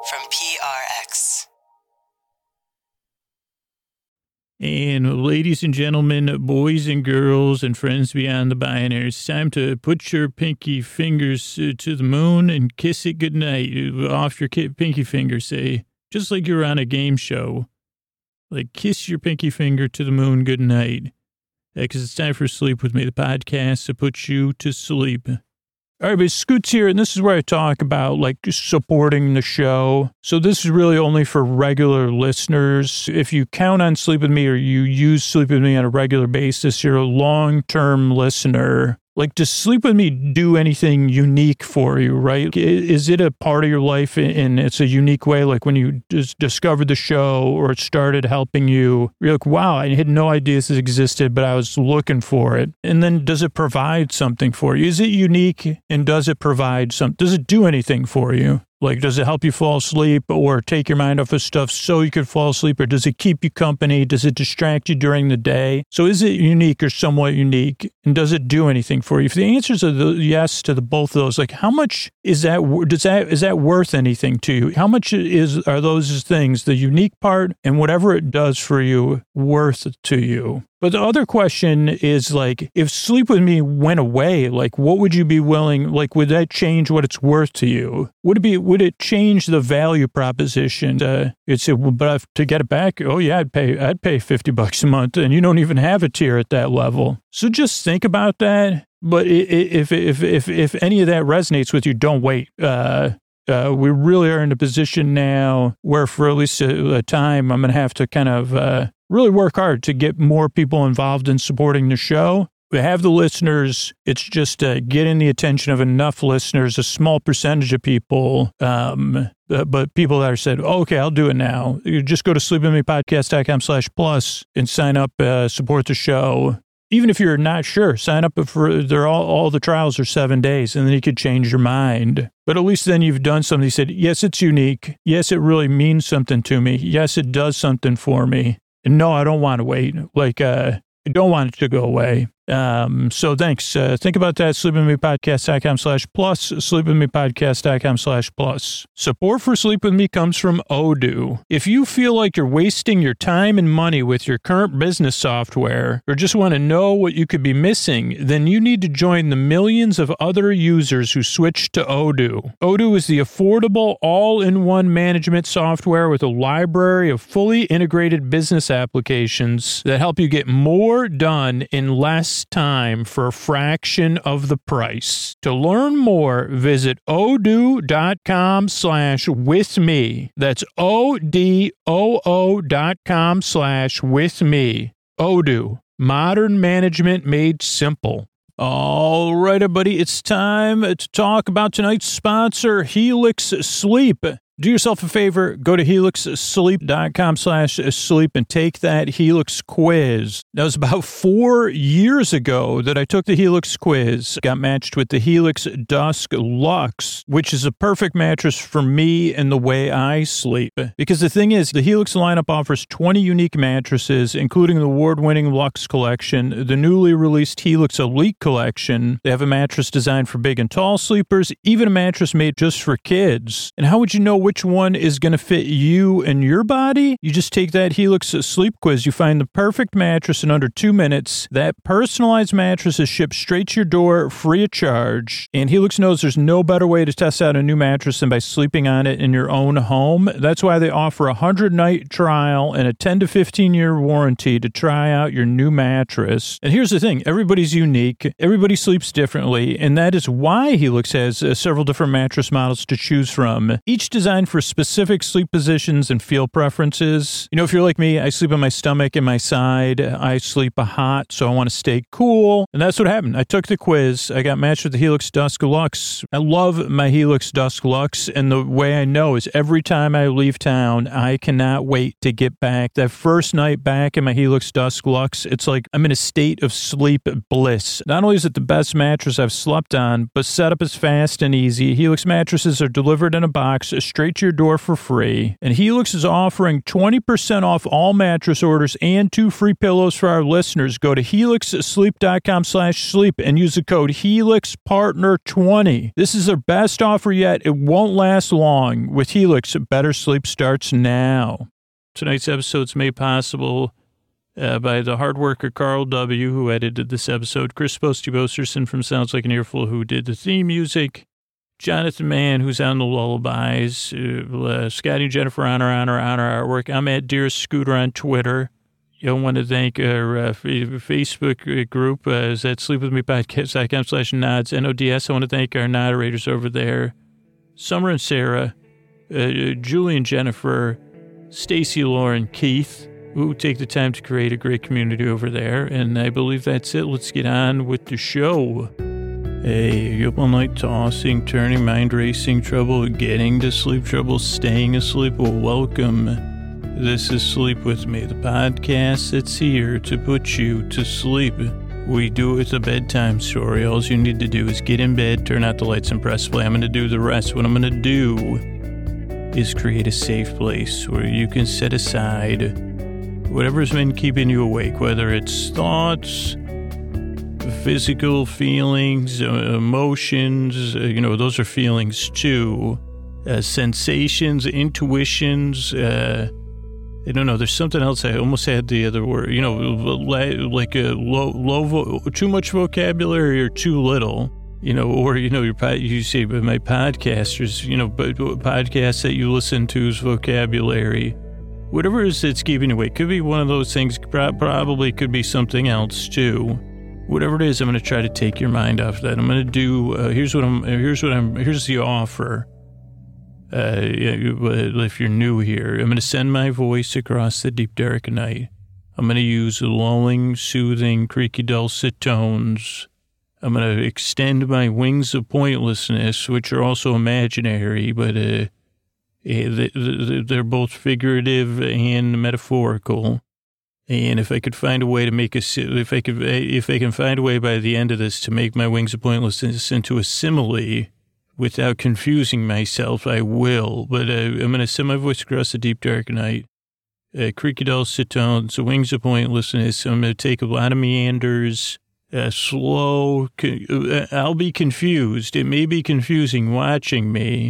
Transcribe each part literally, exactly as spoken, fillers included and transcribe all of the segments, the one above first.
from P R X. And ladies and gentlemen, boys and girls, and friends beyond the binary, it's time to put your pinky fingers to the moon and kiss it goodnight. Off your pinky finger, say, just like you're on a game show. Like, kiss your pinky finger to the moon goodnight. Because it's time for Sleep With Me, the podcast to put you to sleep. All right, but Scoots here, and this is where I talk about, like, just supporting the show. So this is really only for regular listeners. If you count on Sleep With Me or you use Sleep With Me on a regular basis, you're a long-term listener. Like, does Sleep With Me do anything unique for you, right? Is it a part of your life and it's a unique way? Like when you just discovered the show or it started helping you, you're like, wow, I had no idea this existed, but I was looking for it. And then does it provide something for you? Is it unique and does it provide some, does it do anything for you? Like, does it help you fall asleep or take your mind off of stuff so you could fall asleep? Or does it keep you company? Does it distract you during the day? So is it unique or somewhat unique? And does it do anything for you? If the answers are the yes to the both of those, like how much is that, does that, is that worth anything to you? How much is, are those things, the unique part and whatever it does for you, worth to you? But the other question is, like, if Sleep With Me went away, like, what would you be willing, like, would that change what it's worth to you? Would it be, would it change the value proposition? Uh, it's, well, but to get it back, oh yeah, I'd pay, I'd pay fifty bucks a month and you don't even have a tier at that level. So just think about that. But if, if, if, if any of that resonates with you, don't wait. Uh, Uh, we really are in a position now where for at least a, a time, I'm going to have to kind of uh, really work hard to get more people involved in supporting the show. We have the listeners. It's just uh, getting the attention of enough listeners, a small percentage of people, um, uh, but people that are said, oh, okay, I'll do it now. You just go to sleepwithmepodcast.com slash plus and sign up, uh, support the show. Even if you're not sure, sign up for, they're all, all the trials are seven days and then you could change your mind. But at least then you've done something. You said, yes, it's unique. Yes, it really means something to me. Yes, it does something for me. And no, I don't want to wait. Like, uh, I don't want it to go away. Um, so thanks. Uh, think about that. sleepwithmepodcast.com slash plus, sleepwithmepodcast.com slash plus. Support for Sleep With Me comes from Odoo. If you feel like you're wasting your time and money with your current business software, or just want to know what you could be missing, then you need to join the millions of other users who switched to Odoo. Odoo is the affordable all-in-one management software with a library of fully integrated business applications that help you get more done in less time for a fraction of the price. To learn more, visit odoo.com slash with me. That's O-D-O-O dot com slash with me. Odoo, modern management made simple. All right, everybody, it's time to talk about tonight's sponsor, Helix Sleep. Do yourself a favor, go to helixsleep.com slash sleep and take that Helix quiz. That was about four years ago that I took the Helix quiz, got matched with the Helix Dusk Luxe, which is a perfect mattress for me and the way I sleep. Because the thing is, the Helix lineup offers twenty unique mattresses, including the award-winning Luxe collection, the newly released Helix Elite collection. They have a mattress designed for big and tall sleepers, even a mattress made just for kids. And how would you know which one is going to fit you and your body? You just take that Helix Sleep quiz. You find the perfect mattress in under two minutes. That personalized mattress is shipped straight to your door free of charge. And Helix knows there's no better way to test out a new mattress than by sleeping on it in your own home. That's why they offer a one hundred night trial and a ten to fifteen year warranty to try out your new mattress. And here's the thing. Everybody's unique. Everybody sleeps differently. And that is why Helix has uh, several different mattress models to choose from. Each designed for specific sleep positions and feel preferences. You know, if you're like me, I sleep on my stomach and my side. I sleep hot, so I want to stay cool. And that's what happened. I took the quiz. I got matched with the Helix Dusk Luxe. I love my Helix Dusk Luxe, and the way I know is every time I leave town, I cannot wait to get back. That first night back in my Helix Dusk Luxe, it's like I'm in a state of sleep bliss. Not only is it the best mattress I've slept on, but setup is fast and easy. Helix mattresses are delivered in a box straight straight to your door for free. And Helix is offering twenty percent off all mattress orders and two free pillows for our listeners. Go to helixsleep.com slash sleep and use the code helix partner twenty. This is their best offer yet. It won't last long. With Helix, better sleep starts now. Tonight's episode is made possible uh, by the hard worker Carl W., who edited this episode, Chris Posty Bosterson from Sounds Like an Earful, who did the theme music, Jonathan Mann, who's on the lullabies, uh, uh, Scotty and Jennifer on our, on our, on our artwork. I'm at Dearest Scooter on Twitter. I want to thank our uh, Facebook group, uh, is at sleepwithmepodcast.com slash nods, N O D S. I want to thank our moderators over there, Summer and Sarah, uh, Julie and Jennifer, Stacy, Lauren, Keith, who take the time to create a great community over there. And I believe that's it. Let's get on with the show. Hey, up all night tossing, turning, mind racing, trouble getting to sleep, trouble staying asleep? Well, welcome. This is Sleep With Me, the podcast that's here to put you to sleep. We do it with a bedtime story. All you need to do is get in bed, turn out the lights, and press play. I'm going to do the rest. What I'm going to do is create a safe place where you can set aside whatever's been keeping you awake, whether it's thoughts, physical feelings, uh, emotions, uh, you know, those are feelings too, uh, sensations, intuitions, uh, I don't know, there's something else I almost had the other word, you know, like a low, low, vo- too much vocabulary or too little, you know, or, you know, your pod, you say, but my podcasters, you know, but podcasts that you listen to's vocabulary, whatever it is that's keeping you awake, could be one of those things, probably could be something else too. Whatever it is, I'm going to try to take your mind off that. I'm going to do, uh, here's what I'm, here's what I'm, here's the offer. Uh, if you're new here, I'm going to send my voice across the deep, dark night. I'm going to use lulling, soothing, creaky, dulcet tones. I'm going to extend my wings of pointlessness, which are also imaginary, but, uh, they're both figurative and metaphorical. And if I could find a way to make a, if I could, if I can find a way by the end of this to make my wings of pointlessness into a simile without confusing myself, I will. But uh, I'm going to send my voice across the deep, dark night. Uh, creaky, dulcet tones, the wings of pointlessness. I'm going to take a lot of meanders, uh, slow. Uh, I'll be confused. It may be confusing watching me.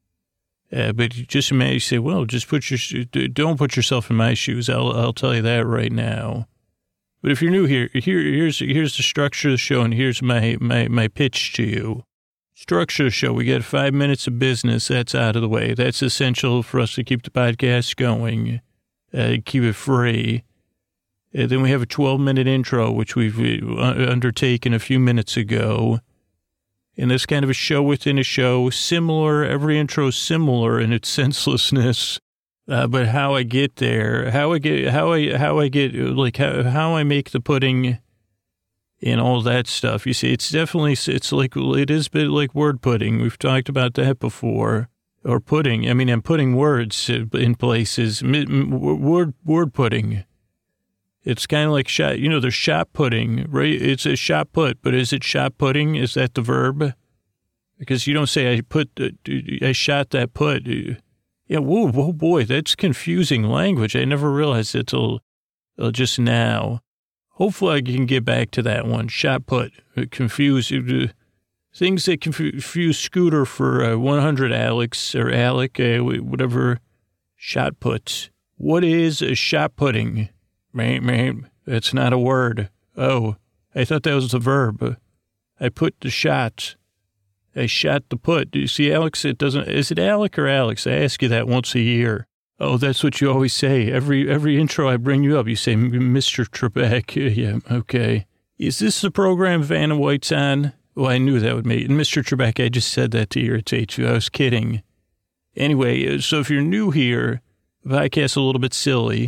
Uh, but just imagine, you say, well, just put your, don't put yourself in my shoes. I'll, I'll tell you that right now. But if you're new here, here, here's, here's the structure of the show, and here's my, my, my pitch to you. Structure of the show. We got five minutes of business. That's out of the way. That's essential for us to keep the podcast going, uh, keep it free. Uh, then we have a twelve minute intro, which we've uh, undertaken a few minutes ago. And this kind of a show within a show, similar, every intro is similar in its senselessness, uh, but how I get there, how I get, how I, how I get, like, how, how I make the pudding and all that stuff. You see, it's definitely, it's like, it is a bit like word pudding. We've talked about that before. Or pudding, I mean, I'm putting words in places, word, word pudding. It's kind of like shot, you know, there's shot pudding, right? It's a shot put, but is it shot pudding? Is that the verb? Because you don't say I put, I shot that put. Yeah, whoa, whoa, boy, that's confusing language. I never realized it till uh, just now. Hopefully I can get back to that one. Shot put, confuse, uh, things that confuse Scooter for uh, one hundred Alex or Alec, uh, whatever, shot puts. What is a shot pudding? Man, man, that's not a word. Oh, I thought that was the verb. I put the shot. I shot the put. Do you see, Alex? It doesn't, is it Alec or Alex? I ask you that once a year. Oh, that's what you always say. Every every intro I bring you up, you say, Mister Trebek. Yeah, okay. Is this the program Vanna White's on? Well, I knew that would make, and Mister Trebek, I just said that to irritate you. I was kidding. Anyway, so if you're new here, the podcast's a little bit silly.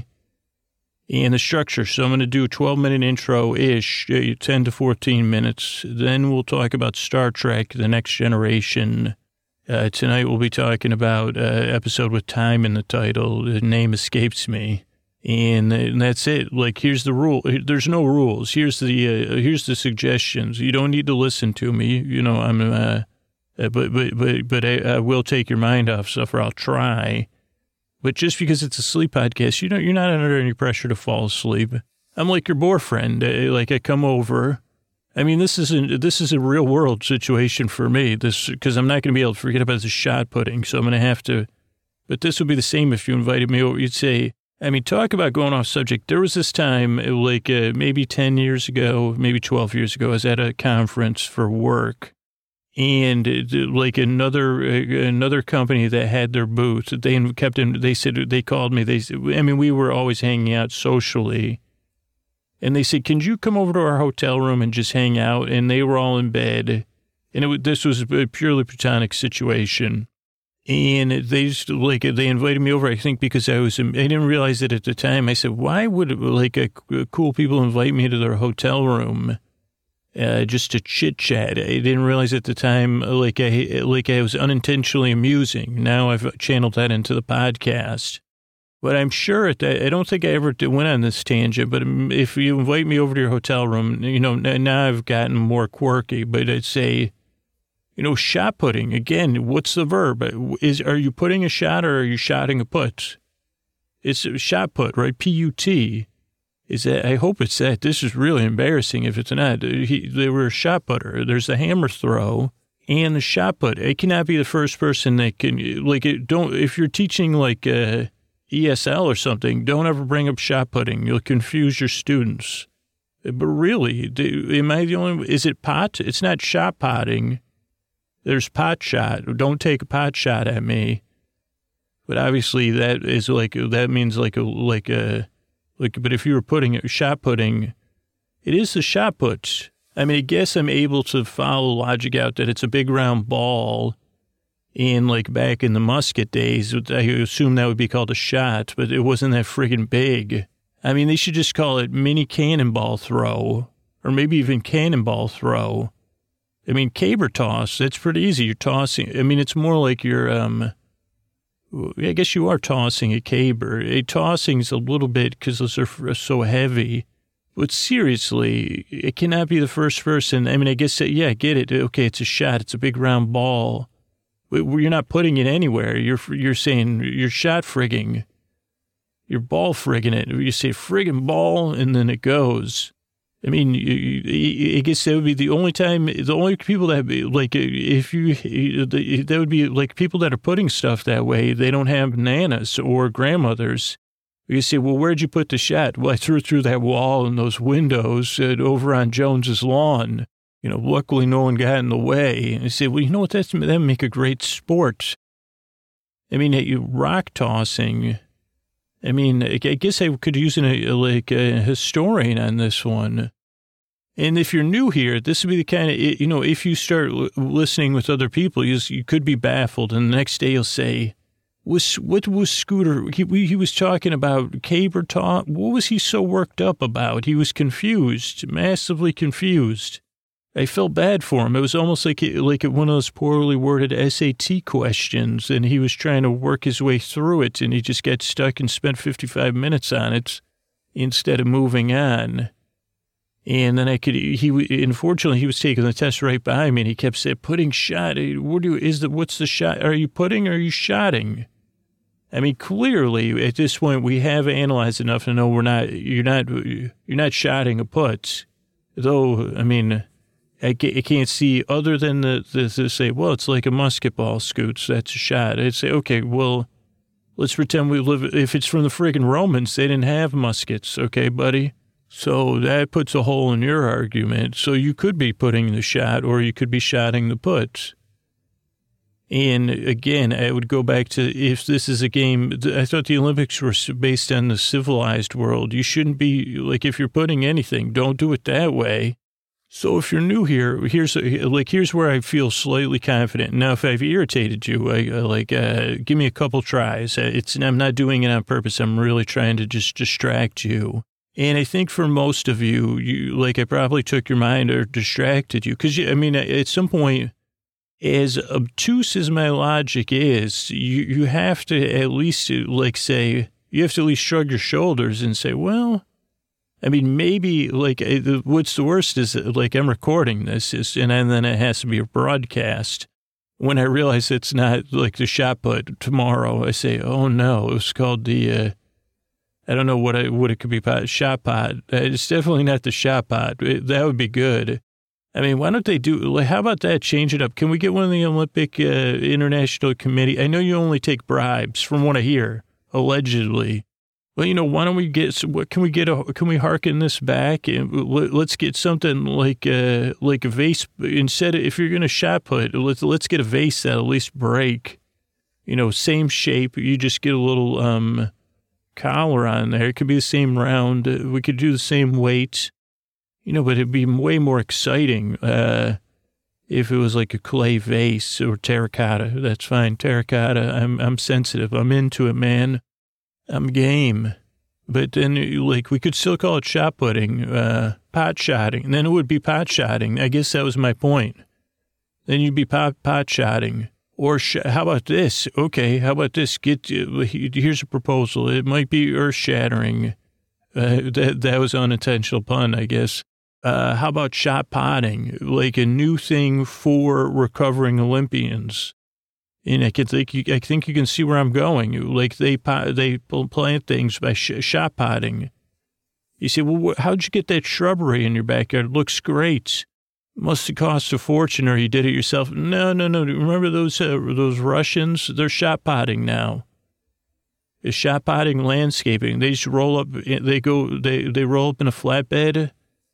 And the structure, so I'm going to do a twelve minute intro-ish, ten to fourteen minutes. Then we'll talk about Star Trek, The Next Generation. Uh, tonight we'll be talking about an uh, episode with time in the title. The name escapes me. And, and that's it. Like, here's the rule. There's no rules. Here's the uh, here's the suggestions. You don't need to listen to me. You know, I'm uh, Uh, but but but but I, I will take your mind off stuff, or I'll try. But just because it's a sleep podcast, you know, you're not under any pressure to fall asleep. I'm like your boyfriend. Uh, like I come over. I mean, this isn't this is a real world situation for me. This because I'm not going to be able to forget about the shot putting, so I'm going to have to. But this would be the same if you invited me over. You'd say, I mean, talk about going off subject. There was this time, like uh, maybe ten years ago, maybe twelve years ago, I was at a conference for work. And uh, like another uh, another company that had their booth, they kept in, they said, they called me. They said, I mean, we were always hanging out socially. And they said, can you come over to our hotel room and just hang out? And they were all in bed. And it, this was a purely platonic situation. And they just, like, they invited me over, I think, because I was, I didn't realize it at the time. I said, why would, like, a, a cool people invite me to their hotel room uh, just to chit-chat? I didn't realize at the time, like, I, like I was unintentionally amusing. Now I've channeled that into the podcast. But I'm sure, at that, I don't think I ever went on this tangent, but if you invite me over to your hotel room, you know, now I've gotten more quirky, but I'd say, you know, shot putting, again, what's the verb? Is Are you putting a shot or are you shotting a put? It's a shot put, right? P U T. Is that, I hope it's that. This is really embarrassing if it's not. He, they were a shot putter. There's the hammer throw and the shot put. It cannot be the first person that can, like, it don't, if you're teaching like uh, E S L or something, don't ever bring up shot putting. You'll confuse your students. But really, do, am I the only, is it pot? It's not shot potting. There's pot shot. Don't take a pot shot at me. But obviously that is like, that means like a, like a, like, but if you were putting a shot putting, it is the shot put. I mean, I guess I'm able to follow logic out that it's a big round ball. And like back in the musket days, I assume that would be called a shot, but it wasn't that friggin' big. I mean, they should just call it mini cannonball throw, or maybe even cannonball throw. I mean, caber toss, that's pretty easy. You're tossing. I mean, it's more like you're, um, I guess you are tossing a caber. A tossing's a little bit because those are so heavy. But seriously, it cannot be the first person. I mean, I guess, yeah, I get it. Okay, it's a shot. It's a big round ball. You're not putting it anywhere. You're you're saying you're shot frigging. You're ball frigging it. You say friggin' ball, and then it goes. I mean, I guess that would be the only time, the only people that, like, if you, that would be like people that are putting stuff that way, they don't have nanas or grandmothers. You say, well, where'd you put the shot? Well, I threw it through that wall and those windows uh, over on Jones's lawn. You know, luckily no one got in the way. And you say, well, you know what, that's, that would make a great sport. I mean, you rock tossing. I mean, I guess I could use a, like a historian on this one. And if you're new here, this would be the kind of, you know, if you start listening with other people, you, you could be baffled. And the next day you'll say, was, what was Scooter? He, he was talking about caber toss. What was he so worked up about? He was confused, massively confused. I felt bad for him. It was almost like like one of those poorly worded S A T questions, and he was trying to work his way through it, and he just got stuck and spent fifty-five minutes on it instead of moving on. And then I could, he, unfortunately, he was taking the test right behind me, and he kept saying, putting shot, what do you, is the, what's the shot? Are you putting or are you shotting? I mean, clearly, at this point, we have analyzed enough to know we're not, you're not, you're not shotting a put. Though, I mean, I can't see other than the, the, the say, well, it's like a musket ball, Scoots. That's a shot. I'd say, okay, well, let's pretend we live, if it's from the friggin' Romans, they didn't have muskets. Okay, buddy? So that puts a hole in your argument. So you could be putting the shot or you could be shotting the put. And again, I would go back to if this is a game, I thought the Olympics were based on the civilized world. You shouldn't be, like, if you're putting anything, don't do it that way. So if you're new here, here's like here's where I feel slightly confident. Now, if I've irritated you, I, I like uh, give me a couple tries. It's I'm not doing it on purpose. I'm really trying to just distract you. And I think for most of you, you like I probably took your mind or distracted you because I mean at some point, as obtuse as my logic is, you you have to at least like say you have to at least shrug your shoulders and say, well. I mean, maybe, like, what's the worst is, like, I'm recording this, is, and then it has to be a broadcast. When I realize it's not like the shot put tomorrow, I say, oh no, it was called the, uh, I don't know what I, what it could be, pot, shot pot. It's definitely not the shot pot. It, that would be good. I mean, why don't they do, like, how about that? Change it up. Can we get one of the Olympic uh, International Committee? I know you only take bribes from what I hear, allegedly. Well, you know, why don't we get, what can we get, a, can we harken this back and let's get something like, uh, like a vase instead of, if you're going to shot put, let's, let's get a vase that at least break, you know, same shape. You just get a little, um, collar on there. It could be the same round. We could do the same weight, you know, but it'd be way more exciting, uh, if it was like a clay vase or terracotta. That's fine. Terracotta. I'm, I'm sensitive. I'm into it, man. I'm game. But then, like, we could still call it shot putting, uh, pot shotting. And then it would be pot shotting. I guess that was my point. Then you'd be pot, pot shotting. Or sh- how about this? Okay, how about this? Get uh, here's a proposal. It might be earth shattering. Uh, that, that was an unintentional pun, I guess. Uh, how about shot potting? Like a new thing for recovering Olympians. And I can think, I think you can see where I'm going. Like they they plant things by sh- shot potting. You say, well, how'd you get that shrubbery in your backyard? It looks great. Must have cost a fortune, or you did it yourself. No, no, no. Remember those uh, those Russians? They're shot potting now. It's shot potting landscaping. They just roll up. They go. They they roll up in a flatbed,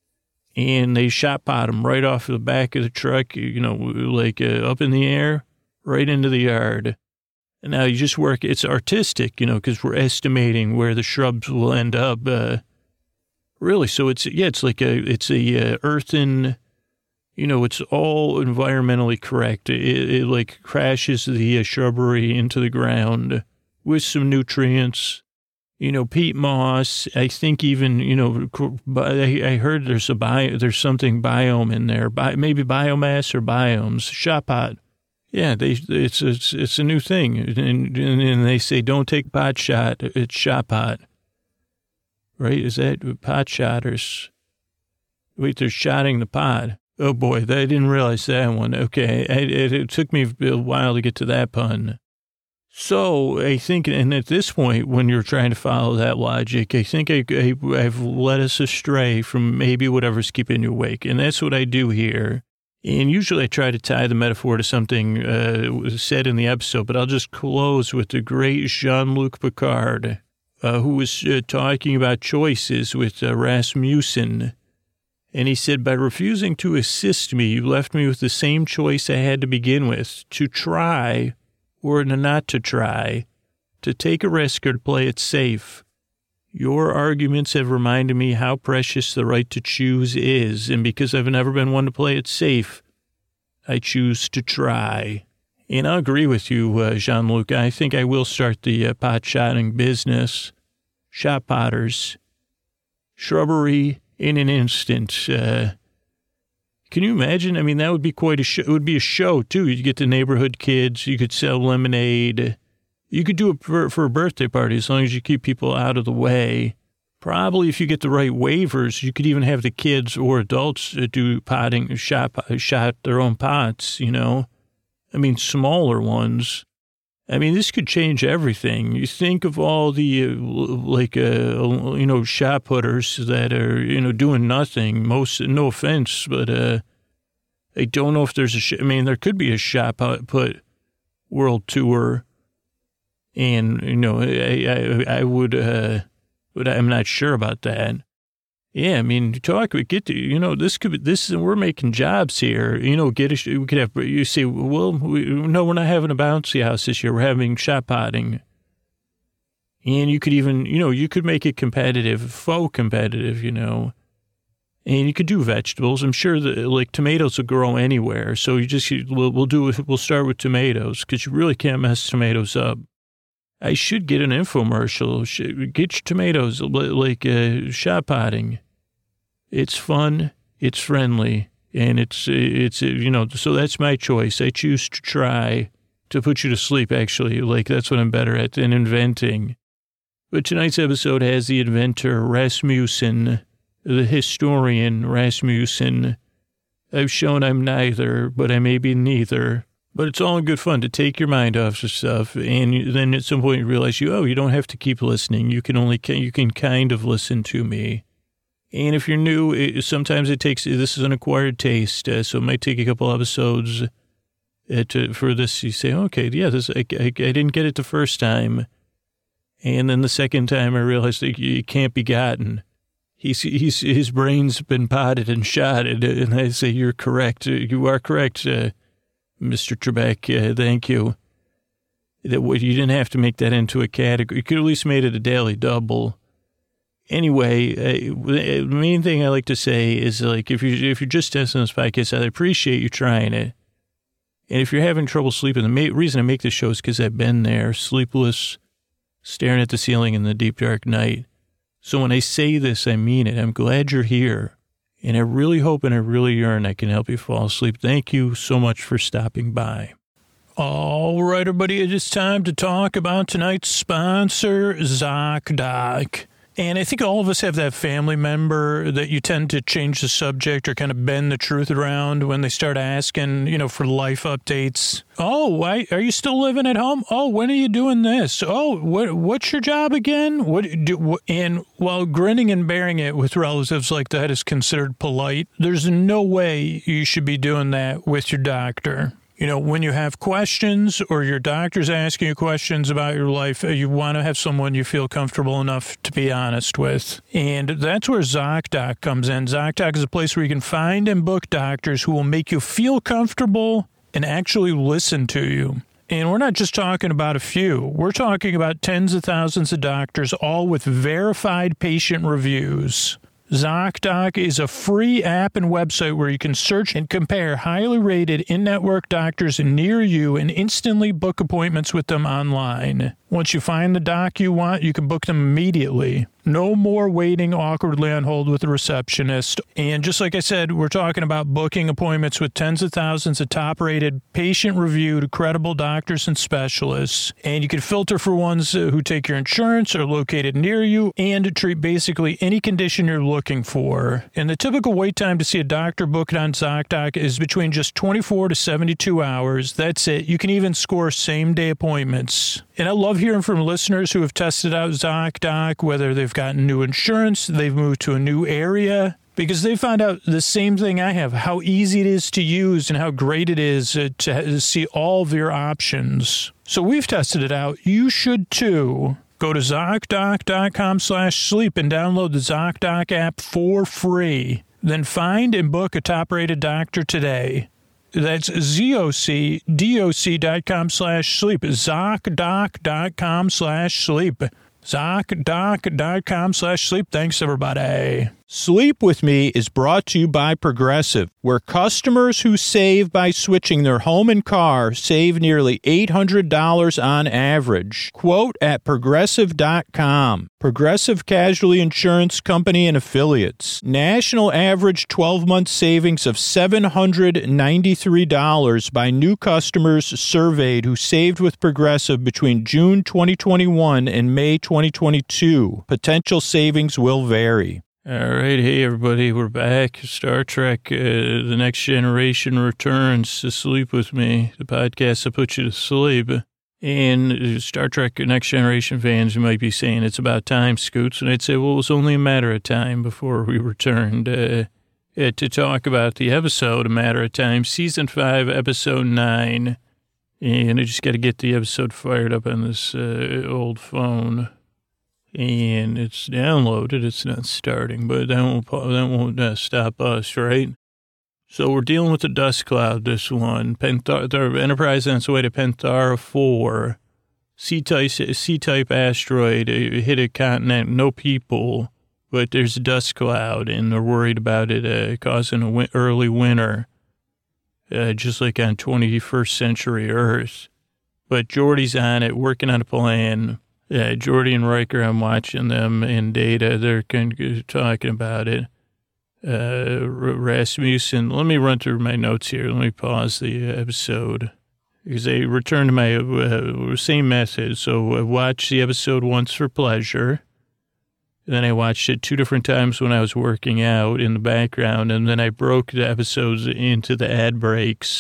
and they shot pot them right off the back of the truck. You know, like uh, up in the air. Right into the yard. And now you just work, it's artistic, you know, because we're estimating where the shrubs will end up. Uh, really, so it's, yeah, it's like a, it's a uh, earthen, you know, it's all environmentally correct. It, it like crashes the uh, shrubbery into the ground with some nutrients, you know, peat moss. I think even, you know, I, I heard there's a bio, there's something biome in there, Bi- maybe biomass or biomes, shot pot. Yeah, they, it's, it's, it's a new thing. And, and, and they say, don't take pot shot, it's shot pot. Right? Is that pot shotters? Wait, they're shotting the pot. Oh boy, I didn't realize that one. Okay, it, it, it took me a while to get to that pun. So I think, and at this point, when you're trying to follow that logic, I think I, I, I've led us astray from maybe whatever's keeping you awake. And that's what I do here. And usually I try to tie the metaphor to something uh, said in the episode, but I'll just close with the great Jean-Luc Picard, uh, who was uh, talking about choices with uh, Rasmussen. And he said, by refusing to assist me, you left me with the same choice I had to begin with, to try or not to try, to take a risk or to play it safe. Your arguments have reminded me how precious the right to choose is, and because I've never been one to play it safe, I choose to try. And I agree with you, uh, Jean-Luc. I think I will start the uh, pot-shotting business. Shot potters. Shrubbery in an instant. Uh, can you imagine? I mean, that would be quite a show. It would be a show, too. You'd get the neighborhood kids. You could sell lemonade. You could do it for, for a birthday party as long as you keep people out of the way. Probably if you get the right waivers, you could even have the kids or adults do potting, shot, shot their own pots, you know. I mean, smaller ones. I mean, this could change everything. You think of all the, uh, like, uh, you know, shot putters that are, you know, doing nothing. Most, no offense, but uh, I don't know if there's a, sh- I mean, there could be a shot put world tour. And, you know, I, I, I would, uh, but I'm not sure about that. Yeah, I mean, talk, we get to, you know, this could be, this is, we're making jobs here. You know, get a, we could have, you say, well, we, no, we're not having a bouncy house this year. We're having shot potting. And you could even, you know, you could make it competitive, faux competitive, you know. And you could do vegetables. I'm sure that, like, tomatoes will grow anywhere. So you just, we'll, we'll do, we'll start with tomatoes because you really can't mess tomatoes up. I should get an infomercial. Get your tomatoes, like uh, shot potting. It's fun, it's friendly, and it's, it's you know, so that's my choice. I choose to try to put you to sleep, actually. Like, that's what I'm better at than inventing. But tonight's episode has the inventor, Rasmussen, the historian, Rasmussen. I've shown I'm neither, but I may be neither. But it's all in good fun to take your mind off of stuff. And then at some point you realize you, oh, you don't have to keep listening. You can only, you can kind of listen to me. And if you're new, it, sometimes it takes, this is an acquired taste. Uh, so it might take a couple episodes uh, to, for this. You say, okay, yeah, this, I, I, I didn't get it the first time. And then the second time I realized that it can't be gotten. He's, he's, his brain's been potted and shotted. And I say, you're correct. You are correct, uh, Mister Trebek. Uh, thank you. That you didn't have to make that into a category. You could at least made it a daily double. Anyway, uh, the main thing I like to say is, like, if you if you're just testing this podcast, I appreciate you trying it. And if you're having trouble sleeping, the ma- reason I make this show is because I've been there, sleepless, staring at the ceiling in the deep dark night. So when I say this, I mean it. I'm glad you're here. And I really hope and I really yearn I can help you fall asleep. Thank you so much for stopping by. All right, everybody, it is time to talk about tonight's sponsor, ZocDoc. And I think all of us have that family member that you tend to change the subject or kind of bend the truth around when they start asking, you know, for life updates. Oh, why are you still living at home? Oh, when are you doing this? Oh, what what's your job again? What do? What, and while grinning and bearing it with relatives like that is considered polite, there's no way you should be doing that with your doctor. You know, when you have questions or your doctor's asking you questions about your life, you want to have someone you feel comfortable enough to be honest with. And that's where ZocDoc comes in. ZocDoc is a place where you can find and book doctors who will make you feel comfortable and actually listen to you. And we're not just talking about a few. We're talking about tens of thousands of doctors, all with verified patient reviews. ZocDoc is a free app and website where you can search and compare highly rated in-network doctors near you and instantly book appointments with them online. Once you find the doc you want, you can book them immediately. No more waiting awkwardly on hold with a receptionist. And just like I said, we're talking about booking appointments with tens of thousands of top-rated, patient-reviewed, credible doctors and specialists. And you can filter for ones who take your insurance, are located near you, and treat basically any condition you're looking for. And the typical wait time to see a doctor booked on ZocDoc is between just twenty-four to seventy-two hours. That's it. You can even score same-day appointments. And I love hearing from listeners who have tested out ZocDoc, whether they've gotten new insurance, they've moved to a new area, because they found out the same thing I have, how easy it is to use and how great it is uh, to see all of your options. So we've tested it out. You should too. Go to ZocDoc.com slash sleep and download the ZocDoc app for free. Then find and book a top-rated doctor today. That's Z-O-C-D-O-C dot com slash sleep. ZocDoc.com slash sleep. ZocDoc.com slash sleep. Thanks, everybody. Sleep With Me is brought to you by Progressive, where customers who save by switching their home and car save nearly eight hundred dollars on average. Quote at Progressive dot com. Progressive Casualty Insurance Company and Affiliates. National average twelve-month savings of seven hundred ninety-three dollars by new customers surveyed who saved with Progressive between June twenty twenty-one and May twenty twenty-two. Potential savings will vary. All right. Hey, everybody. We're back. Star Trek, uh, The Next Generation returns to Sleep With Me, the podcast that puts you to sleep. And Star Trek Next Generation fans, you might be saying it's about time, Scoots. And I'd say, well, it was only a matter of time before we returned uh, uh, to talk about the episode, A Matter of Time, Season five, Episode nine. And I just got to get the episode fired up on this uh, old phone. And it's downloaded. It's not starting, but that won't, that won't uh, stop us, right? So we're dealing with the dust cloud, this one. Penthar- the Enterprise on its way to Penthara four. C-type, C-type asteroid hit a continent, no people, but there's a dust cloud, and they're worried about it uh, causing an win- early winter, uh, just like on twenty-first century Earth. But Geordi's on it, working on a plan. Yeah, Geordi and Riker, I'm watching them in Data. They're kind of talking about it. Uh, Rasmussen, let me run through my notes here. Let me pause the episode. Because they returned to my uh, same method. So I watched the episode once for pleasure. Then I watched it two different times when I was working out in the background. And then I broke the episodes into the ad breaks.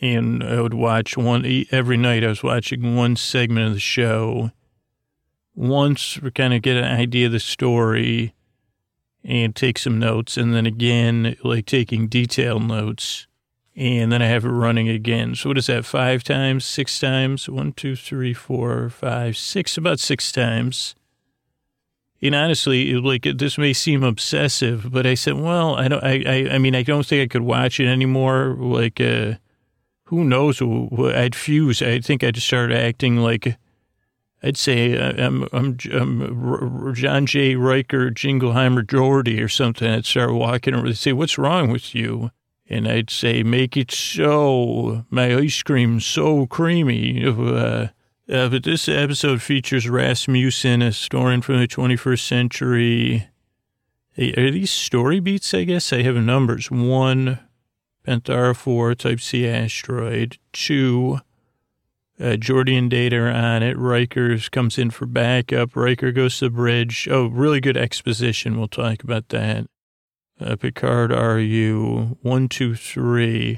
and I would watch one every night. I was watching one segment of the show once to kind of get an idea of the story and take some notes. And then again, like taking detailed notes. And then I have it running again. So what is that? Five times, six times, one, two, three, four, five, six, about six times. And honestly, like this may seem obsessive, but I said, well, I don't, I, I, I mean, I don't think I could watch it anymore. Like, uh, who knows? I'd fuse. I think I'd start acting like, I'd say I'm, I'm, I'm John J. Riker, Jingleheimer Geordie or something. I'd start walking over and say, what's wrong with you? And I'd say, make it so, my ice cream's so creamy. Uh, Uh, but this episode features Rasmussen, a historian from the twenty-first century. Hey, are these story beats, I guess? I have numbers. One, Panthara four, Type C asteroid. Two, uh, Jordian data are on it. Riker comes in for backup. Riker goes to the bridge. Oh, really good exposition. We'll talk about that. Uh, Picard, R U, one, two, three.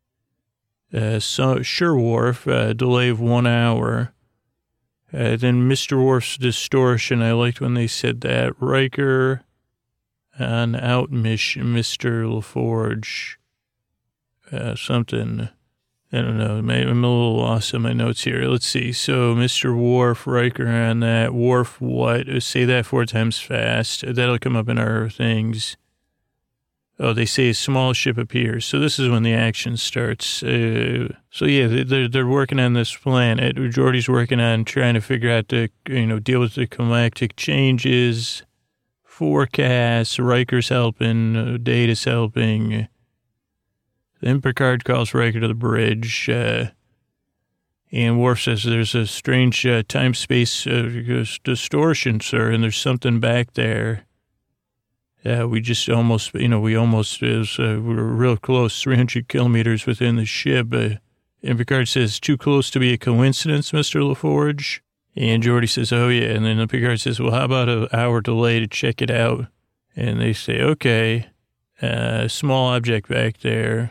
Uh, so, sure, Worf, uh, delay of one hour. Uh, then Mister Worf's distortion. I liked when they said that. Riker on out mission, Mister LaForge. Uh, something. I don't know. I'm a little lost on my notes here. Let's see. So Mister Worf, Riker on that. Worf what? Say that four times fast. That'll come up in our things. Oh, they say a small ship appears. So this is when the action starts. Uh, so, yeah, they're, they're working on this plan. Geordie's working on trying to figure out the, you know, deal with the climatic changes, forecasts. Riker's helping. Uh, Data's helping. Then Picard calls Riker to the bridge. Uh, and Worf says there's a strange uh, time-space uh, distortion, sir, and there's something back there. Yeah, we just almost, you know, we almost, is, uh, we were real close, three hundred kilometers within the ship. Uh, and Picard says, too close to be a coincidence, Mister LaForge? And Geordie says, oh, yeah. And then Picard says, well, how about an hour delay to check it out? And they say, okay, uh, small object back there.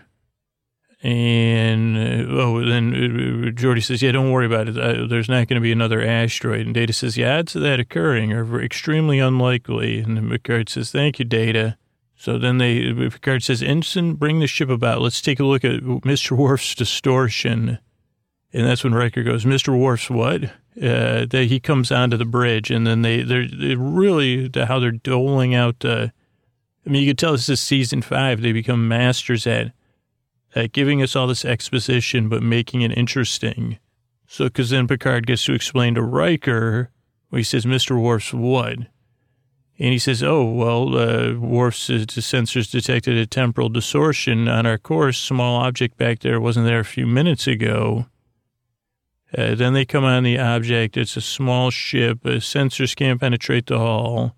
And, uh, oh, then uh, Geordie says, yeah, don't worry about it. Uh, there's not going to be another asteroid. And Data says, yeah, odds of that occurring are extremely unlikely. And then Picard says, thank you, Data. So then they, Picard says, Ensign, bring the ship about. Let's take a look at Mister Worf's distortion. And that's when Riker goes, Mister Worf's what? Uh, that he comes onto the bridge. And then they, they're, they're really, how they're doling out, uh, I mean, you can tell this is season five. They become masters at Uh, giving us all this exposition, but making it interesting. So, because then Picard gets to explain to Riker, well, he says, Mister Worf's what? And he says, oh, well, uh, Worf's uh, sensors detected a temporal distortion on our course. Small object back there wasn't there a few minutes ago. Uh, then they come on the object. It's a small ship. Uh, sensors can't penetrate the hull.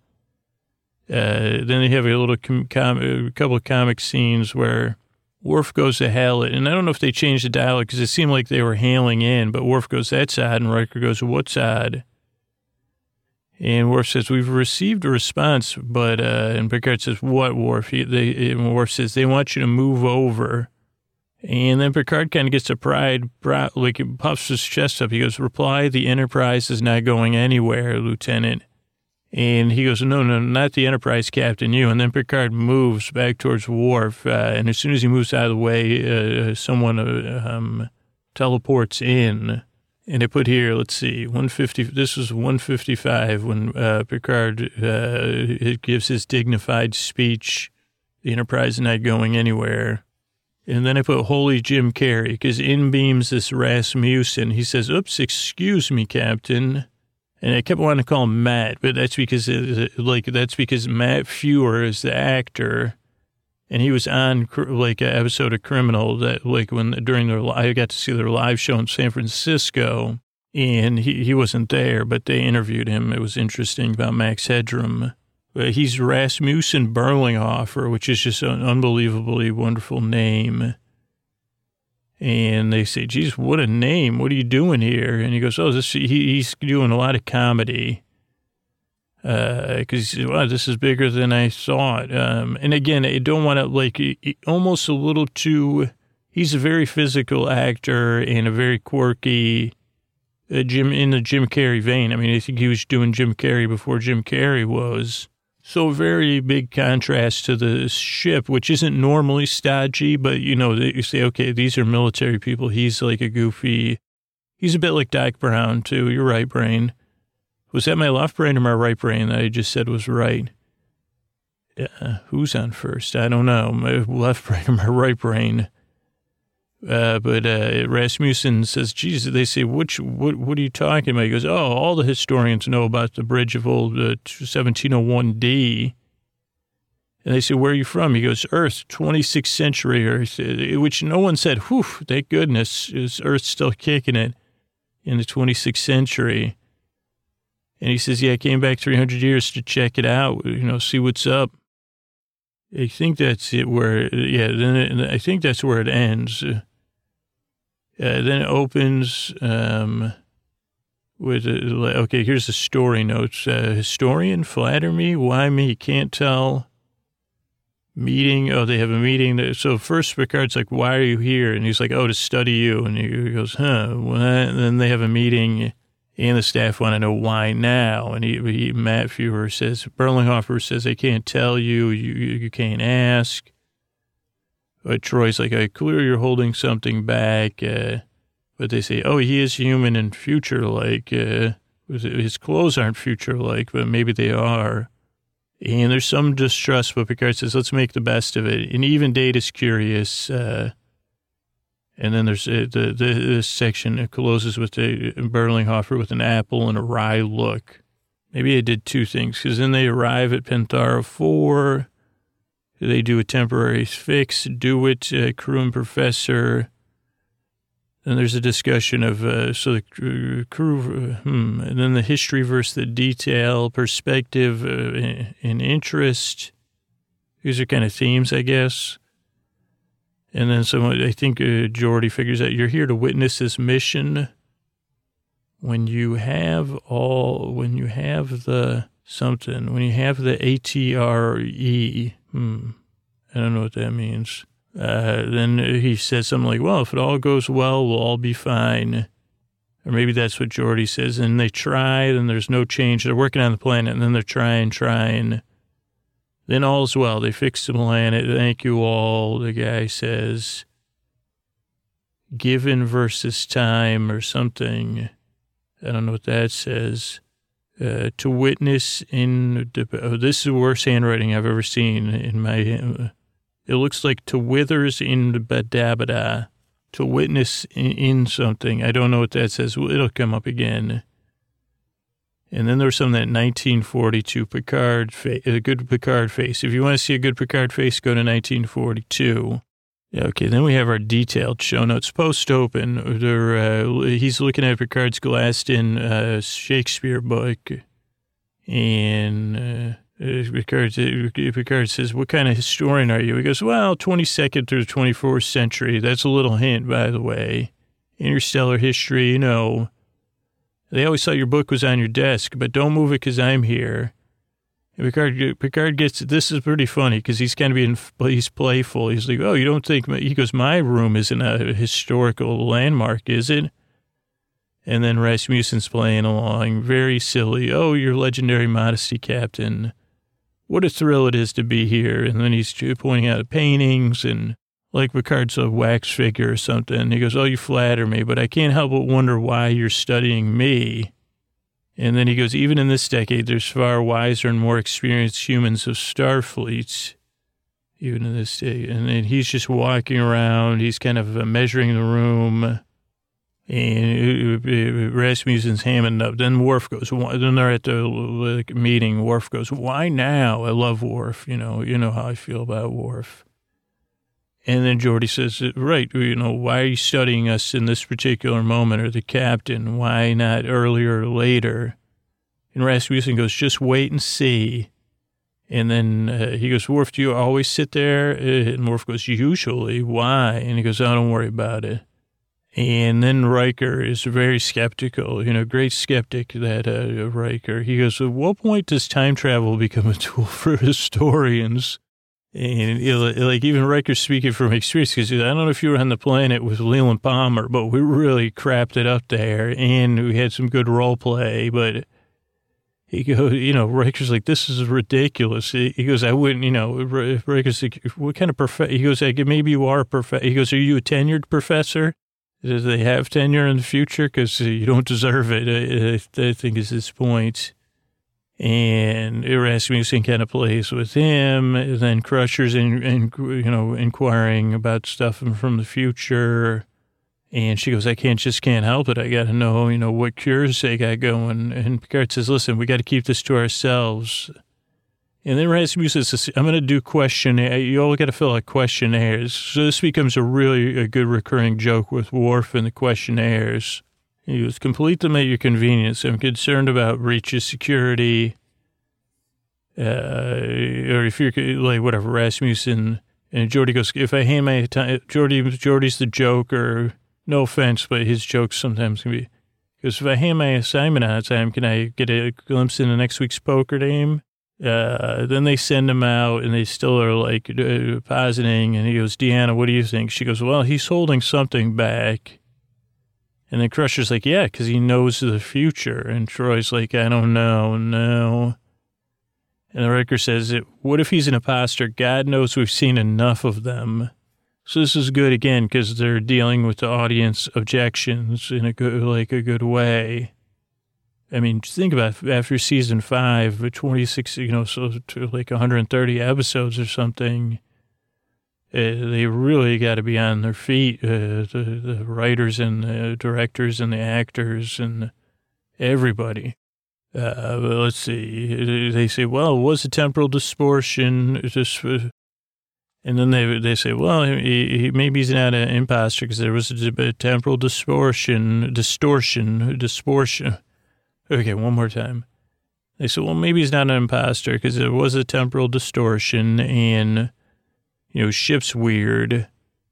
Uh, then they have a little com- com- a couple of comic scenes where Worf goes to hail it, and I don't know if they changed the dialogue because it seemed like they were hailing in, but Worf goes, that's odd, and Riker goes, what's odd? And Worf says, we've received a response, but, uh, and Picard says, what, Worf? He, they, and Worf says, they want you to move over. And then Picard kind of gets a pride, like it puffs his chest up. He goes, reply, the Enterprise is not going anywhere, Lieutenant. And he goes, no, no, not the Enterprise, Captain, you. And then Picard moves back towards Worf. Uh, and as soon as he moves out of the way, uh, someone uh, um, teleports in. And they put here, let's see, one fifty. This was one fifty-five when uh, Picard uh, gives his dignified speech, the Enterprise not going anywhere. And then I put holy Jim Carrey, because in beams this Rasmussen. He says, oops, excuse me, Captain. And I kept wanting to call him Matt, but that's because, it, like, that's because Matt Fewer is the actor, and he was on, like, an episode of Criminal that, like, when, during their, I got to see their live show in San Francisco, and he, he wasn't there, but they interviewed him. It was interesting about Max Headroom. But he's Rasmussen Berlinghofer, which is just an unbelievably wonderful name. And they say, geez, what a name. What are you doing here? And he goes, oh, this, he, he's doing a lot of comedy. Because, uh, wow, this is bigger than I thought. Um, and again, I don't want to, like, almost a little too, he's a very physical actor and a very quirky uh, Jim in the Jim Carrey vein. I mean, I think he was doing Jim Carrey before Jim Carrey was. So very big contrast to the ship, which isn't normally stodgy, but, you know, you say, okay, these are military people. He's like a goofy, he's a bit like Doc Brown, too. You're right, brain. Was that my left brain or my right brain that I just said was right? Yeah, who's on first? I don't know. My left brain or my right brain. Uh, but uh, Rasmussen says, geez, they say, which, what, what are you talking about? He goes, oh, all the historians know about the bridge of old uh, seventeen oh one D. And they say, where are you from? He goes, Earth, twenty-sixth century Earth, which no one said, whew, thank goodness, is Earth still kicking it in the twenty-sixth century? And he says, yeah, I came back three hundred years to check it out, you know, see what's up. I think that's it where, yeah, then it, I think that's where it ends. Uh, then it opens um, with, a, okay, here's the story notes. Uh, historian, flatter me, why me, can't tell. Meeting, oh, they have a meeting. So first Picard's like, why are you here? And he's like, oh, to study you. And he goes, huh, what? And then they have a meeting. And the staff want to know why now. And he, he Matt Fuhrer says, Berlinghofer says, I can't tell you, you, you can't ask. But Troy's like, I clearly you're holding something back. Uh, but they say, oh, he is human and future-like. Uh, his clothes aren't future-like, but maybe they are. And there's some distrust, but Picard says, let's make the best of it. And even Data's curious. Uh, And then there's uh, the, the this section, it closes with the Berlinghofer with an apple and a wry look. Maybe I did two things, because then they arrive at Penthara four. They do a temporary fix, do it, uh, crew and professor. Then there's a discussion of, uh, so the crew, uh, hmm, and then the history versus the detail, perspective, uh, and interest. These are kind of themes, I guess. And then someone, I think uh, Geordi figures out you're here to witness this mission. When you have all, when you have the something, when you have the A T R E, hmm, I don't know what that means. Uh, then he says something like, well, if it all goes well, we'll all be fine. Or maybe that's what Geordi says. And they try, and there's no change. They're working on the planet, and then they're trying, trying. Then all's well. They fixed the planet. Thank you all, the guy says. Given versus time or something. I don't know what that says. Uh, to witness in... Oh, this is the worst handwriting I've ever seen in my... Uh, it looks like to withers in badabada. To witness in, in something. I don't know what that says. It'll come up again. And then there's some that nineteen forty-two Picard face, a good Picard face. If you want to see a good Picard face, go to nineteen forty-two. Yeah, okay, then we have our detailed show notes. Post-open, uh, he's looking at Picard's glassed-in uh, Shakespeare book. And uh, Picard, Picard says, what kind of historian are you? He goes, well, twenty-second through the twenty-fourth century. That's a little hint, by the way. Interstellar history, you know. They always thought your book was on your desk, but don't move it because I'm here. And Picard, Picard gets, this is pretty funny because he's kind of being, he's playful. He's like, oh, you don't think, he goes, my room isn't a historical landmark, is it? And then Rasmussen's playing along, very silly. Oh, you're legendary modesty captain. What a thrill it is to be here. And then he's pointing out paintings and like Picard's a wax figure or something. He goes, oh, you flatter me, but I can't help but wonder why you're studying me. And then he goes, even in this decade, there's far wiser and more experienced humans of Starfleet. Even in this day. And then he's just walking around. He's kind of measuring the room. And Rasmussen's hamming up. Then Worf goes, then they're at the meeting. Worf goes, why now? I love Worf. You know, you know how I feel about Worf. And then Geordi says, right, you know, why are you studying us in this particular moment, or the captain? Why not earlier or later? And Rasmussen goes, just wait and see. And then uh, he goes, Worf, do you always sit there? And Worf goes, usually. Why? And he goes, oh, don't worry about it. And then Riker is very skeptical, you know, great skeptic, that uh, Riker. He goes, at what point does time travel become a tool for historians? And you know, like even Riker's speaking from experience, because I don't know if you were on the planet with Leland Palmer, but we really crapped it up there, and we had some good role play. But he goes, you know, Riker's like, this is ridiculous. He goes, I wouldn't, you know, Riker's like, what kind of professor? He goes, like, maybe you are a professor. He goes, are you a tenured professor? Do they have tenure in the future? Because you don't deserve it, I, I think is his point. And Rasmussen kind of plays with him. And then Crusher's, in, in, you know, inquiring about stuff from the future. And she goes, I can't, just can't help it. I got to know, you know, what cures they got going. And Picard says, listen, we got to keep this to ourselves. And then Rasmussen says, I'm going to do questionnaire. You all got to fill out questionnaires. So this becomes a really a good recurring joke with Worf and the questionnaires. He goes, complete them at your convenience. I'm concerned about breaches security. Uh, or if you're, like, whatever, Rasmussen. And Geordi goes, if I hand my time, Geordi, Geordi's the joker. No offense, but his jokes sometimes can be. Because if I hand my assignment on time, can I get a glimpse into next week's poker game? Uh, then they send him out, and they still are, like, uh, positing. And he goes, Deanna, what do you think? She goes, well, he's holding something back. And then Crusher's like, yeah, because he knows the future. And Troy's like, I don't know, no. And the Riker says, what if he's an imposter? God knows we've seen enough of them. So this is good, again, because they're dealing with the audience objections in a good, like a good way. I mean, just think about it, after season five, twenty-six, you know, so like one hundred thirty episodes or something. Uh, they really got to be on their feet, uh, the, the writers and the directors and the actors and everybody. Uh, but let's see. They say, well, it was a temporal distortion. Just, uh, and then they they say, well, he, he, maybe he's not an imposter because there was a, a temporal distortion, distortion, distortion. Okay, one more time. They said, well, maybe he's not an imposter because there was a temporal distortion and... You know, ship's weird.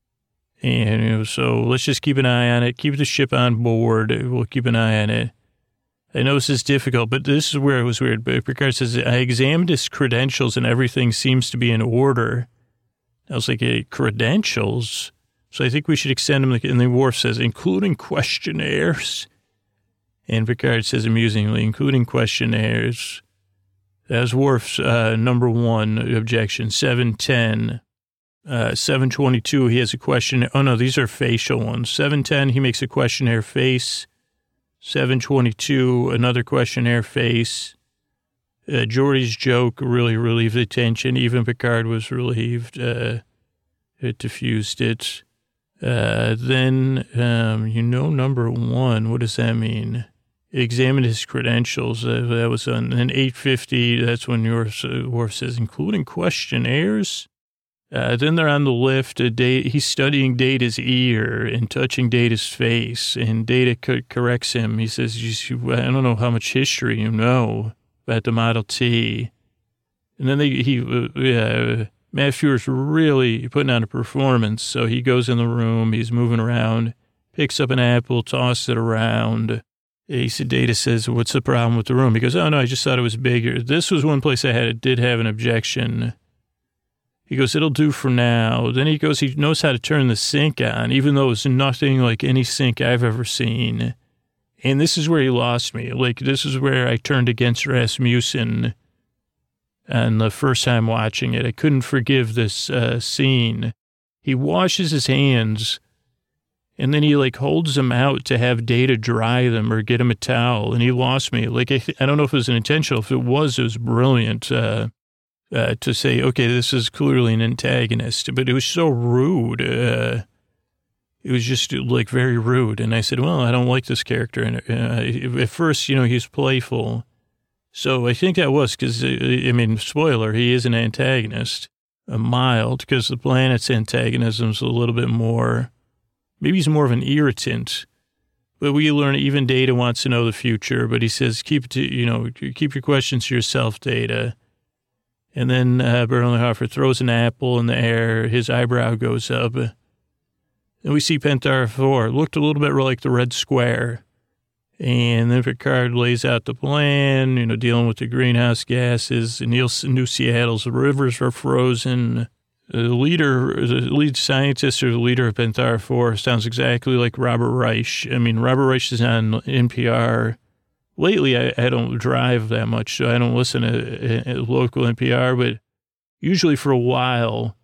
And, you know, so let's just keep an eye on it. Keep the ship on board. We'll keep an eye on it. I know this is difficult, but this is where it was weird. But Picard says, I examined his credentials and everything seems to be in order. I was like, hey, credentials? So I think we should extend them. And then Worf says, including questionnaires. And Picard says amusingly, including questionnaires. That was Worf's uh, number one objection, seven ten. Uh, seven twenty-two, he has a question. Oh, no, these are facial ones. seven ten, he makes a questionnaire face. seven twenty-two, another questionnaire face. Uh, Geordi's joke really relieved the tension. Even Picard was relieved. Uh, it diffused it. Uh, then, um, you know, number one, what does that mean? Examined his credentials. Uh, that was on an eight fifty. That's when Worf, uh, Worf says, including questionnaires. Uh, then they're on the lift. Uh, Data, he's studying Data's ear and touching Data's face, and Data co- corrects him. He says, I don't know how much history you know about the Model T. And then they, he, uh, uh, Matt Fuhr's really putting on a performance. So he goes in the room, he's moving around, picks up an apple, tosses it around. He said, Data says, what's the problem with the room? He goes, oh, no, I just thought it was bigger. This was one place I had, did have an objection. He goes, it'll do for now. Then he goes, he knows how to turn the sink on, even though it's nothing like any sink I've ever seen. And this is where he lost me. Like, this is where I turned against Rasmussen on the first time watching it. I couldn't forgive this uh, scene. He washes his hands, and then he, like, holds them out to have Data dry them or get him a towel, and he lost me. Like, I, I don't know if it was an intentional. If it was, it was brilliant. Uh Uh, to say, okay, this is clearly an antagonist, but it was so rude. Uh, it was just like very rude. And I said, well, I don't like this character. And uh, at first, you know, he's playful. So I think that was because, uh, I mean, spoiler, he is an antagonist, a mild, because the planet's antagonism is a little bit more, maybe he's more of an irritant. But we learn even Data wants to know the future, but he says, keep it to, you know, keep your questions to yourself, Data. And then uh, Berlinhofer throws an apple in the air. His eyebrow goes up. And we see Pentaur four. Looked a little bit like the Red Square. And then Picard lays out the plan, you know, dealing with the greenhouse gases. And New Seattle's rivers are frozen. The leader, the lead scientist or the leader of Benthara four sounds exactly like Robert Reich. I mean, Robert Reich is on N P R. Lately, I, I don't drive that much, so I don't listen to uh, local N P R, but usually for a while,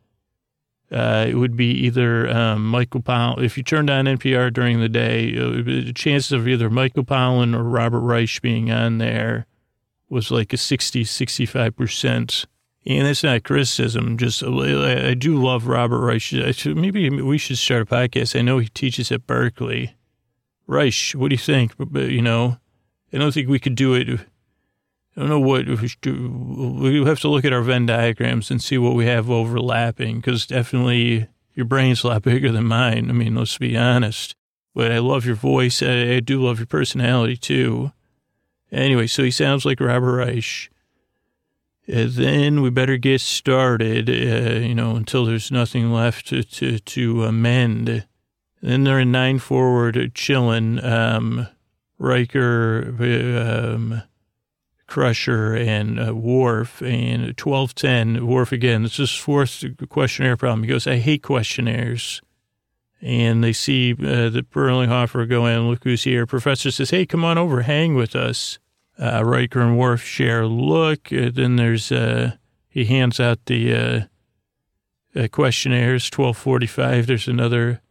uh, it would be either um, Michael Pollan. If you turned on N P R during the day, uh, the chances of either Michael Pollan or Robert Reich being on there was like a sixty, sixty-five percent. And that's not criticism. Just, I do love Robert Reich. Maybe we should start a podcast. I know he teaches at Berkeley. Reich, what do you think? You know, I don't think we could do it. I don't know what we should do. We have to look at our Venn diagrams and see what we have overlapping, because definitely your brain's a lot bigger than mine. I mean, let's be honest. But I love your voice. I, I do love your personality, too. Anyway, so he sounds like Robert Reich. Uh, then we better get started, uh, you know, until there's nothing left to, to, to amend. Then they're in nine forward, chilling, um, Riker, um, Crusher, and uh, Worf, and twelve ten, Worf again. This is fourth questionnaire problem. He goes, I hate questionnaires. And they see uh, the Berlinghofer go in, look who's here. Professor says, hey, come on over, hang with us. Uh, Riker and Worf share a look. Uh, then there's, uh, he hands out the uh, uh, questionnaires, twelve forty-five. There's another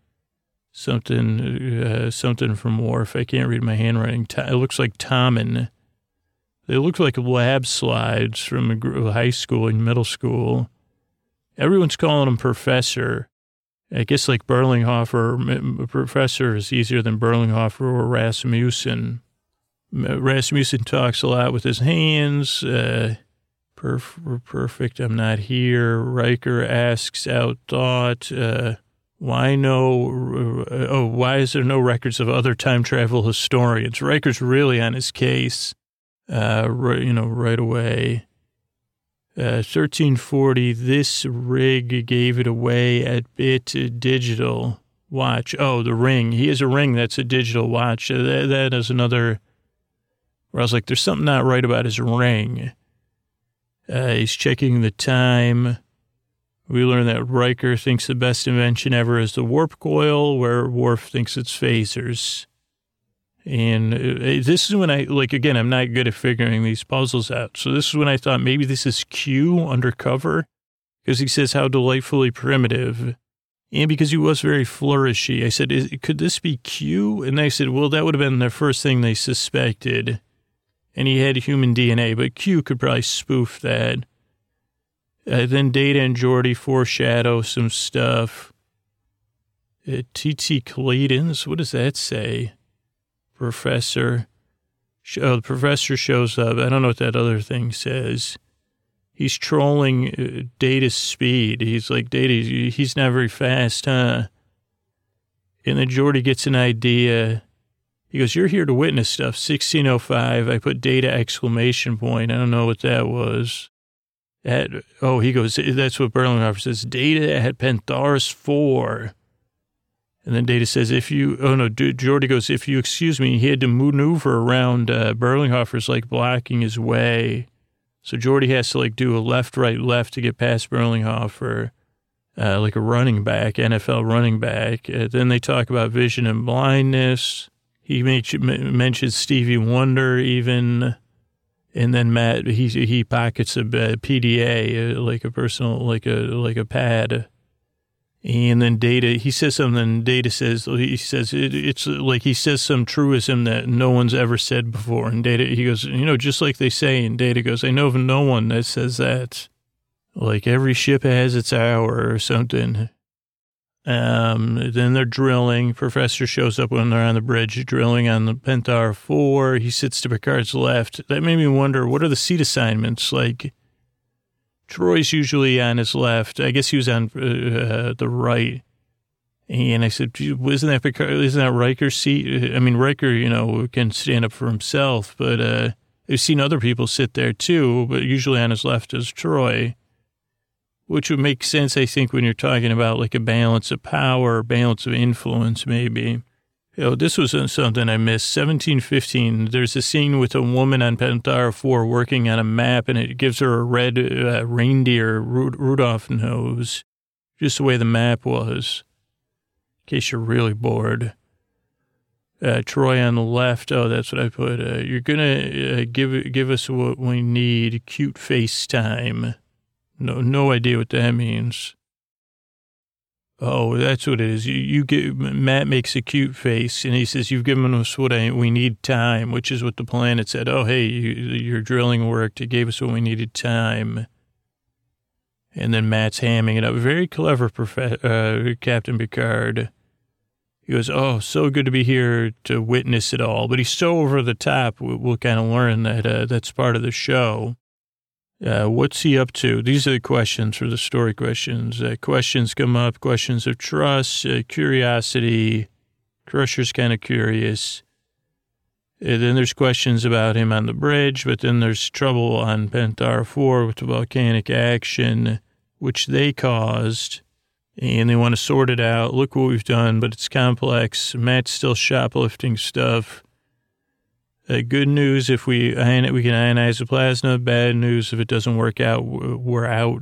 something, uh, something from Worf. I can't read my handwriting. It looks like Tommen. They look like lab slides from a high school and middle school. Everyone's calling him Professor. I guess like Berlinghofer, Professor is easier than Berlinghofer or Rasmussen. Rasmussen talks a lot with his hands. Uh, perf- perfect, I'm not here. Riker asks out thought. Uh, why no, uh, oh, why is there no records of other time travel historians? Riker's really on his case, uh, right, you know, right away. Uh, thirteen forty, this rig gave it away at Bit Digital Watch. Oh, the ring. He has a ring that's a digital watch. Uh, that, that is another... Where I was like, there's something not right about his ring. Uh, he's checking the time. We learn that Riker thinks the best invention ever is the warp coil, where Worf thinks it's phasers. And uh, this is when I, like, again, I'm not good at figuring these puzzles out. So this is when I thought maybe this is Q undercover, because he says how delightfully primitive. And because he was very flourishy, I said, is, could this be Q? And they said, well, that would have been the first thing they suspected. And he had human D N A, but Q could probably spoof that. Uh, then Data and Geordi foreshadow some stuff. Uh, T T Clayton's, what does that say? Professor. Oh, the professor shows up. I don't know what that other thing says. He's trolling uh, Data's speed. He's like, Data, he's not very fast, huh? And then Geordi gets an idea. He goes, you're here to witness stuff. sixteen oh five. I put Data exclamation point. I don't know what that was. At, oh, he goes, that's what Berlinghofer says. Data at Pentharis four. And then Data says, if you, oh no, Geordi goes, if you excuse me, he had to maneuver around uh, Berlinghofer's like blocking his way. So Geordi has to like do a left, right, left to get past Berlinghofer. Uh, like a running back, N F L running back. Uh, then they talk about vision and blindness. He mentions Stevie Wonder even, and then Matt, he he pockets a P D A, like a personal, like a like a pad. And then Data, he says something, Data says, he says, it, it's like he says some truism that no one's ever said before. And Data, he goes, you know, just like they say, and Data goes, I know of no one that says that. Like every ship has its hour or something. Um, then they're drilling. Professor shows up when they're on the bridge, drilling on the Penthar four. He sits to Picard's left. That made me wonder, what are the seat assignments? Like, Troy's usually on his left. I guess he was on uh, the right. And I said, isn't that Picard, isn't that Riker's seat? I mean, Riker, you know, can stand up for himself, but uh, I've seen other people sit there too, but usually on his left is Troy. Which would make sense, I think, when you're talking about like a balance of power, balance of influence, maybe. You know, this was something I missed. seventeen fifteen, there's a scene with a woman on Penthara four working on a map, and it gives her a red uh, reindeer Rudolph nose. just the way the map was, in case you're really bored. Uh, Troy on the left. Oh, that's what I put. Uh, you're going to uh, give give us what we need, cute FaceTime. No, no idea what that means. Oh, that's what it is. You, you get, Matt makes a cute face, and he says, you've given us what I, we need time, which is what the planet said. Oh, hey, you, your drilling worked. It gave us what we needed, time. And then Matt's hamming it up. Very clever, Prof- uh, Captain Picard. He goes, oh, so good to be here to witness it all. But he's so over the top, we'll, we'll kind of learn that uh, that's part of the show. Uh, what's he up to? These are the questions for the story questions. Uh, questions come up, questions of trust, uh, curiosity. Crusher's kind of curious. And then there's questions about him on the bridge, but then there's trouble on Penthar four with the volcanic action, which they caused. And they want to sort it out. Look what we've done, but it's complex. Matt's still shoplifting stuff. Uh, good news if we ion- we can ionize the plasma. Bad news if it doesn't work out, we're out.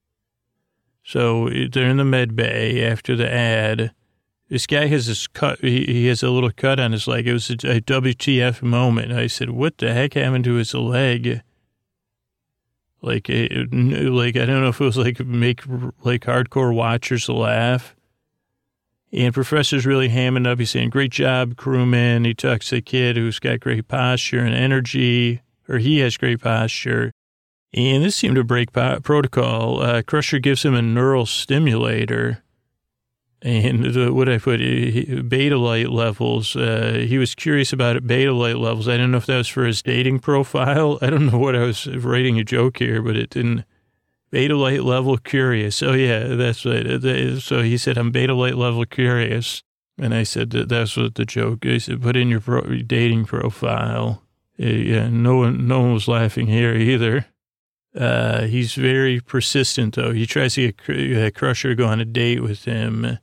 So they're in the med bay after the ad. This guy has this cut. He, he has a little cut on his leg. It was a, a W T F moment. I said, what the heck happened to his leg? Like, it, like I don't know if it was like make like hardcore watchers laugh. And Professor's really hamming up. He's saying, great job, crewman. He talks to the kid who's got great posture and energy, or he has great posture. And this seemed to break po- protocol. Uh, Crusher gives him a neural stimulator. And the, what I put, beta light levels. Uh, he was curious about it, beta light levels. I didn't know if that was for his dating profile. I don't know what I was writing a joke here, but it didn't. Beta light level curious. Oh, yeah, that's right. So he said, I'm beta light level curious. And I said, that's what the joke is. He said, put in your pro- dating profile. Yeah, no one, no one was laughing here either. Uh, he's very persistent, though. He tries to get Crusher to go on a date with him.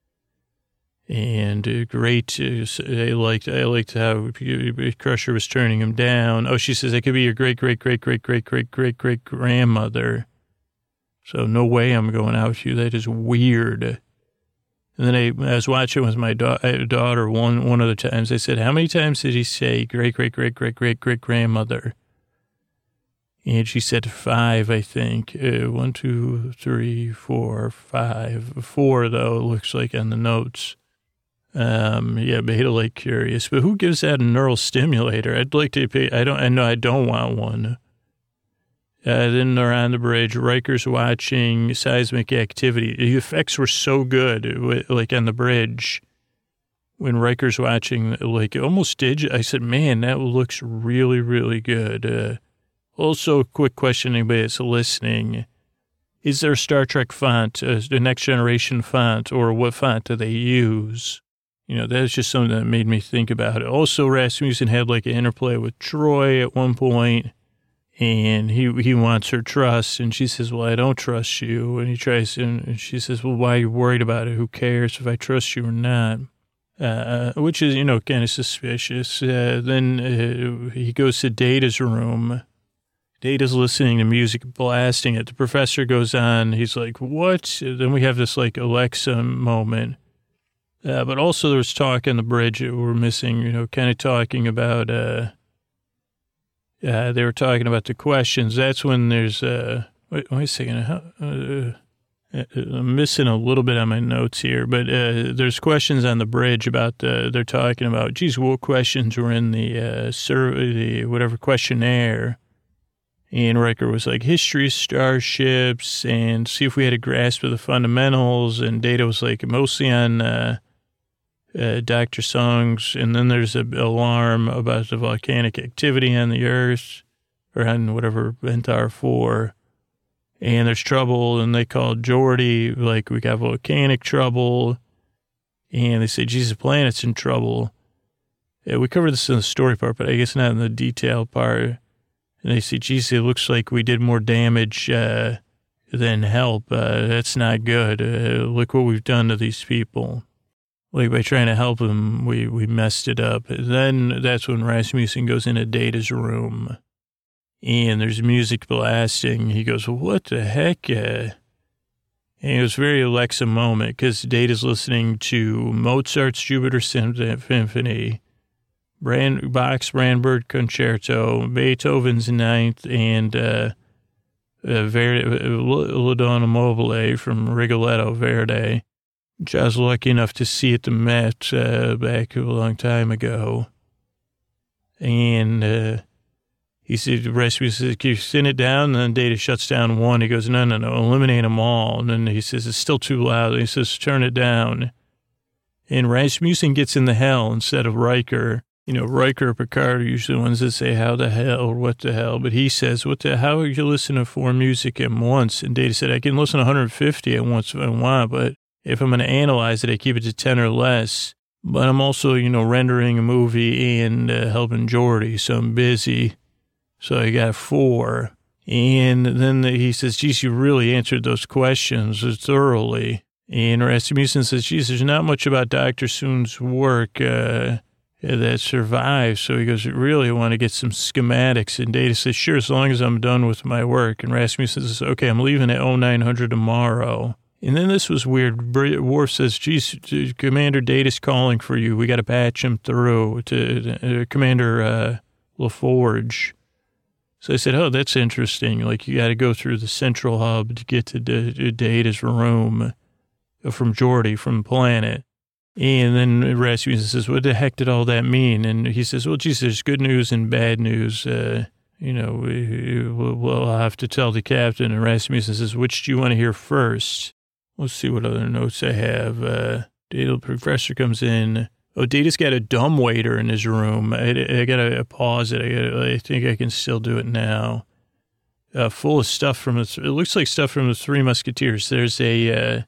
And uh, great, uh, I liked, I liked how Crusher was turning him down. Oh, she says, I could be your great, great, great, great, great, great, great, great grandmother. So no way I'm going out with you. That is weird. And then I, I was watching with my da- daughter one, one of the times. I said, how many times did he say great, great, great, great, great, great grandmother? And she said five, I think. Uh, one, two, three, four, five. Four, though, it looks like on the notes. Um, yeah, beta light curious. But who gives that a neural stimulator? I'd like to pay. I don't, I know I don't want one. Uh, then they're on the bridge. Riker's watching seismic activity. The effects were so good, like on the bridge. When Riker's watching, like almost digital. I said, man, that looks really, really good. Uh, also, quick question, anybody that's listening. Is there a Star Trek font, uh, the Next Generation font, or what font do they use? You know, that's just something that made me think about it. Also, Rasmussen had like an interplay with Troy at one point, and he he wants her trust, and she says, well, I don't trust you. And he tries to, and she says, well, why are you worried about it? Who cares if I trust you or not? Uh, which is, you know, kind of suspicious. Uh, then uh, he goes to Data's room. Data's listening to music, blasting it. The professor goes on. He's like, what? Then we have this like Alexa moment. Uh, but also there was talk on the bridge that we're missing, you know, kind of talking about, uh, uh, they were talking about the questions. That's when there's, uh, wait, wait a second. How, uh, I'm missing a little bit on my notes here, but uh, there's questions on the bridge about, uh, they're talking about, geez, what questions were in the, uh, survey, the whatever questionnaire. And Riker was like, history, starships, and see if we had a grasp of the fundamentals. And Data was like, mostly on uh, uh, Doctor Song's. And then there's an alarm about the volcanic activity on the Earth, or on whatever, Penthar four. And there's trouble, and they called Geordi, like, we got volcanic trouble. And they say, Jesus, the planet's in trouble. Yeah, we covered this in the story part, but I guess not in the detail part. And they say, geez, it looks like we did more damage uh, than help. Uh, that's not good. Uh, look what we've done to these people. Like, by trying to help them, we, we messed it up. Then that's when Rasmussen goes into Data's room. And there's music blasting. He goes, well, what the heck? Uh, And it was very Alexa moment because Data's listening to Mozart's Jupiter Symphony, Brand, Bach's Brandenburg Concerto, Beethoven's Ninth, and uh, uh, Verdi, La Donna Mobile from Rigoletto, Verdi, which I was lucky enough to see at the Met uh, back a long time ago. And uh, he said, Rasmussen says, can you send it down? And then Data shuts down one. He goes, no, no, no, eliminate them all. And then he says, it's still too loud. And he says, turn it down. And Rasmussen gets in the hell instead of Riker. You know, Riker or Picard are usually the ones that say, how the hell or what the hell. But he says, what the, how are you listening to four music at once? And Data said, I can listen to one hundred fifty at once if I want, but if I'm going to analyze it, I keep it to ten or less. But I'm also, you know, rendering a movie and uh, helping Geordi, so I'm busy. So I got four. And then he says, geez, you really answered those questions thoroughly. And Rasmussen says, geez, there's not much about Doctor Soon's work uh, that survives. So he goes, really, I want to get some schematics. And Data says, sure, as long as I'm done with my work. And Rasmussen says, okay, I'm leaving at oh nine hundred tomorrow. And then this was weird. Worf says, geez, Commander Data's calling for you. We got to patch him through to uh, Commander uh, LaForge. So I said, oh, that's interesting. Like, you got to go through the central hub to get to D- Data's room from Geordi, from planet. And then Rasmussen says, what the heck did all that mean? And he says, well, geez, there's good news and bad news. Uh, you know, we, we'll, we'll have to tell the captain. And Rasmussen says, which do you want to hear first? Let's see what other notes I have. Uh, Data, the professor comes in. Oh, Data's got a dumbwaiter in his room. I, I got to pause it. I, gotta, I think I can still do it now. Uh, full of stuff from, the, it looks like stuff from the Three Musketeers. There's a uh,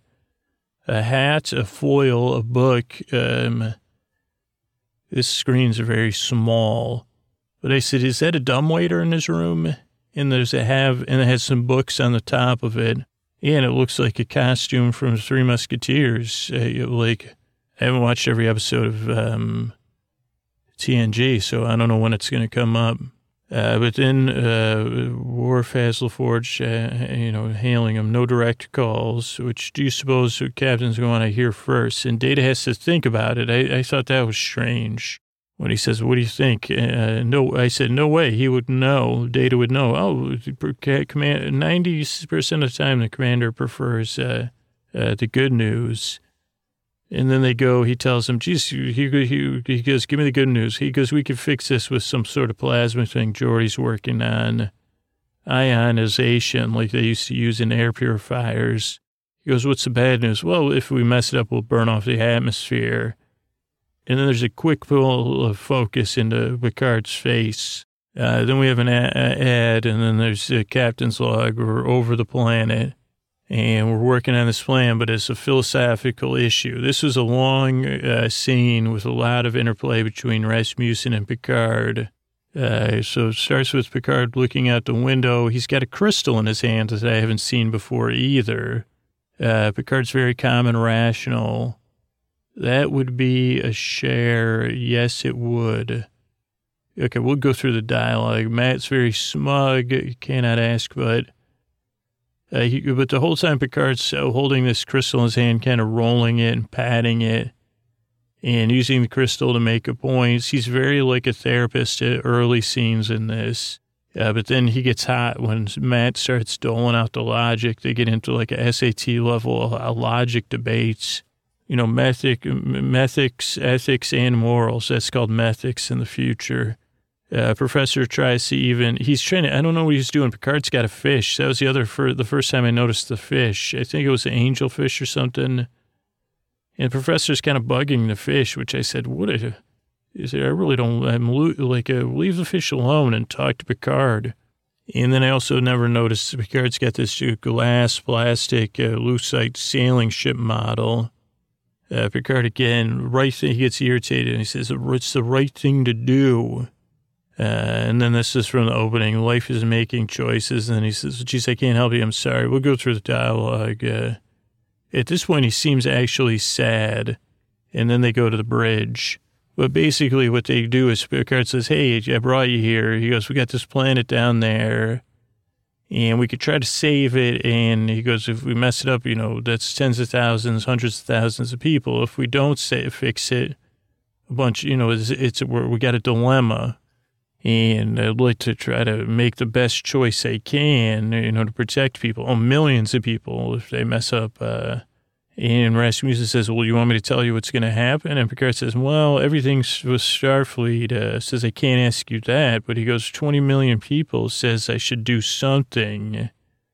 a hat, a foil, a book. Um, this screen's very small. But I said, is that a dumbwaiter in his room? And there's a have, and it has some books on the top of it. Yeah, and it looks like a costume from the Three Musketeers. Uh, like, I haven't watched every episode of um, T N G, so I don't know when it's going to come up. Uh, but then uh, Worf has LaForge, uh, you know, hailing him, no direct calls. Which do you suppose the captain's going to want to hear first? And Data has to think about it. I, I thought that was strange. When he says, what do you think? Uh, no, I said, no way. He would know. Data would know. Oh, command, ninety percent of the time, the commander prefers uh, uh, the good news. And then they go, he tells them, geez, he, he, he goes, give me the good news. He goes, we could fix this with some sort of plasma thing Geordi's working on. Ionization, like they used to use in air purifiers. He goes, what's the bad news? Well, if we mess it up, we'll burn off the atmosphere. And then there's a quick pull of focus into Picard's face. Uh, then we have an ad, and then there's a captain's log. We're over the planet, and we're working on this plan, but it's a philosophical issue. This was a long uh, scene with a lot of interplay between Rasmussen and Picard. Uh, so it starts with Picard looking out the window. He's got a crystal in his hand that I haven't seen before either. Uh, Picard's very calm and rational. That would be a share. Yes, it would. Okay, we'll go through the dialogue. Matt's very smug. You cannot ask, but uh, he, but the whole time Picard's uh, holding this crystal in his hand, kind of rolling it and patting it and using the crystal to make a point. He's very like a therapist at early scenes in this. Uh, but then he gets hot when Matt starts doling out the logic. They get into like a S A T level uh, logic debates. You know, methic, methics, ethics, and morals. That's called methics in the future. Uh, professor tries to even, he's trying to, I don't know what he's doing. Picard's got a fish. That was the other, for the first time I noticed the fish. I think it was an angelfish or something. And the professor's kind of bugging the fish, which I said, what a, he said, I really don't, I'm like, uh, leave the fish alone and talk to Picard. And then I also never noticed Picard's got this glass, plastic, uh, lucite sailing ship model. Uh, Picard again, right thing, he gets irritated and he says, it's the right thing to do. Uh, and then this is from the opening, life is making choices. And then he says, geez, I can't help you, I'm sorry. We'll go through the dialogue. Uh, at this point, he seems actually sad. And then they go to the bridge. But basically what they do is Picard says, hey, I brought you here. He goes, we got this planet down there. and we could try to save it. And he goes, if we mess it up, you know, that's tens of thousands, hundreds of thousands of people. If we don't say, fix it, a bunch, you know, it's, it's we're, we got a dilemma. And I'd like to try to make the best choice I can, you know, to protect people, oh, millions of people if they mess up. Uh, and Rasmussen says, well, you want me to tell you what's going to happen? And Picard says, well, everything with Starfleet uh, says I can't ask you that. But he goes, twenty million people says I should do something.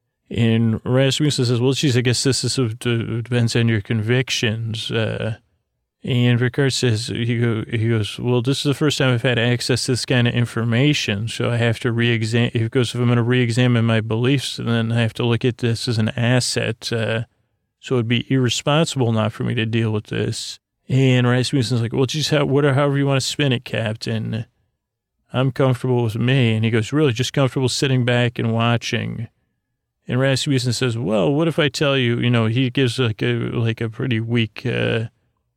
And Rasmussen says, well, geez, I guess this is, depends on your convictions. Uh, and Picard says, he, go, he goes, well, this is the first time I've had access to this kind of information. So I have to re-examine, he goes, if I'm going to re-examine my beliefs, then I have to look at this as an asset. Uh, So it'd be irresponsible not for me to deal with this. And Rasmussen's like, well, just how, whatever, however you want to spin it, Captain. I'm comfortable with me. And he goes, really, just comfortable sitting back and watching. And Rasmussen says, well, what if I tell you, you know, he gives like a, like a pretty weak, uh,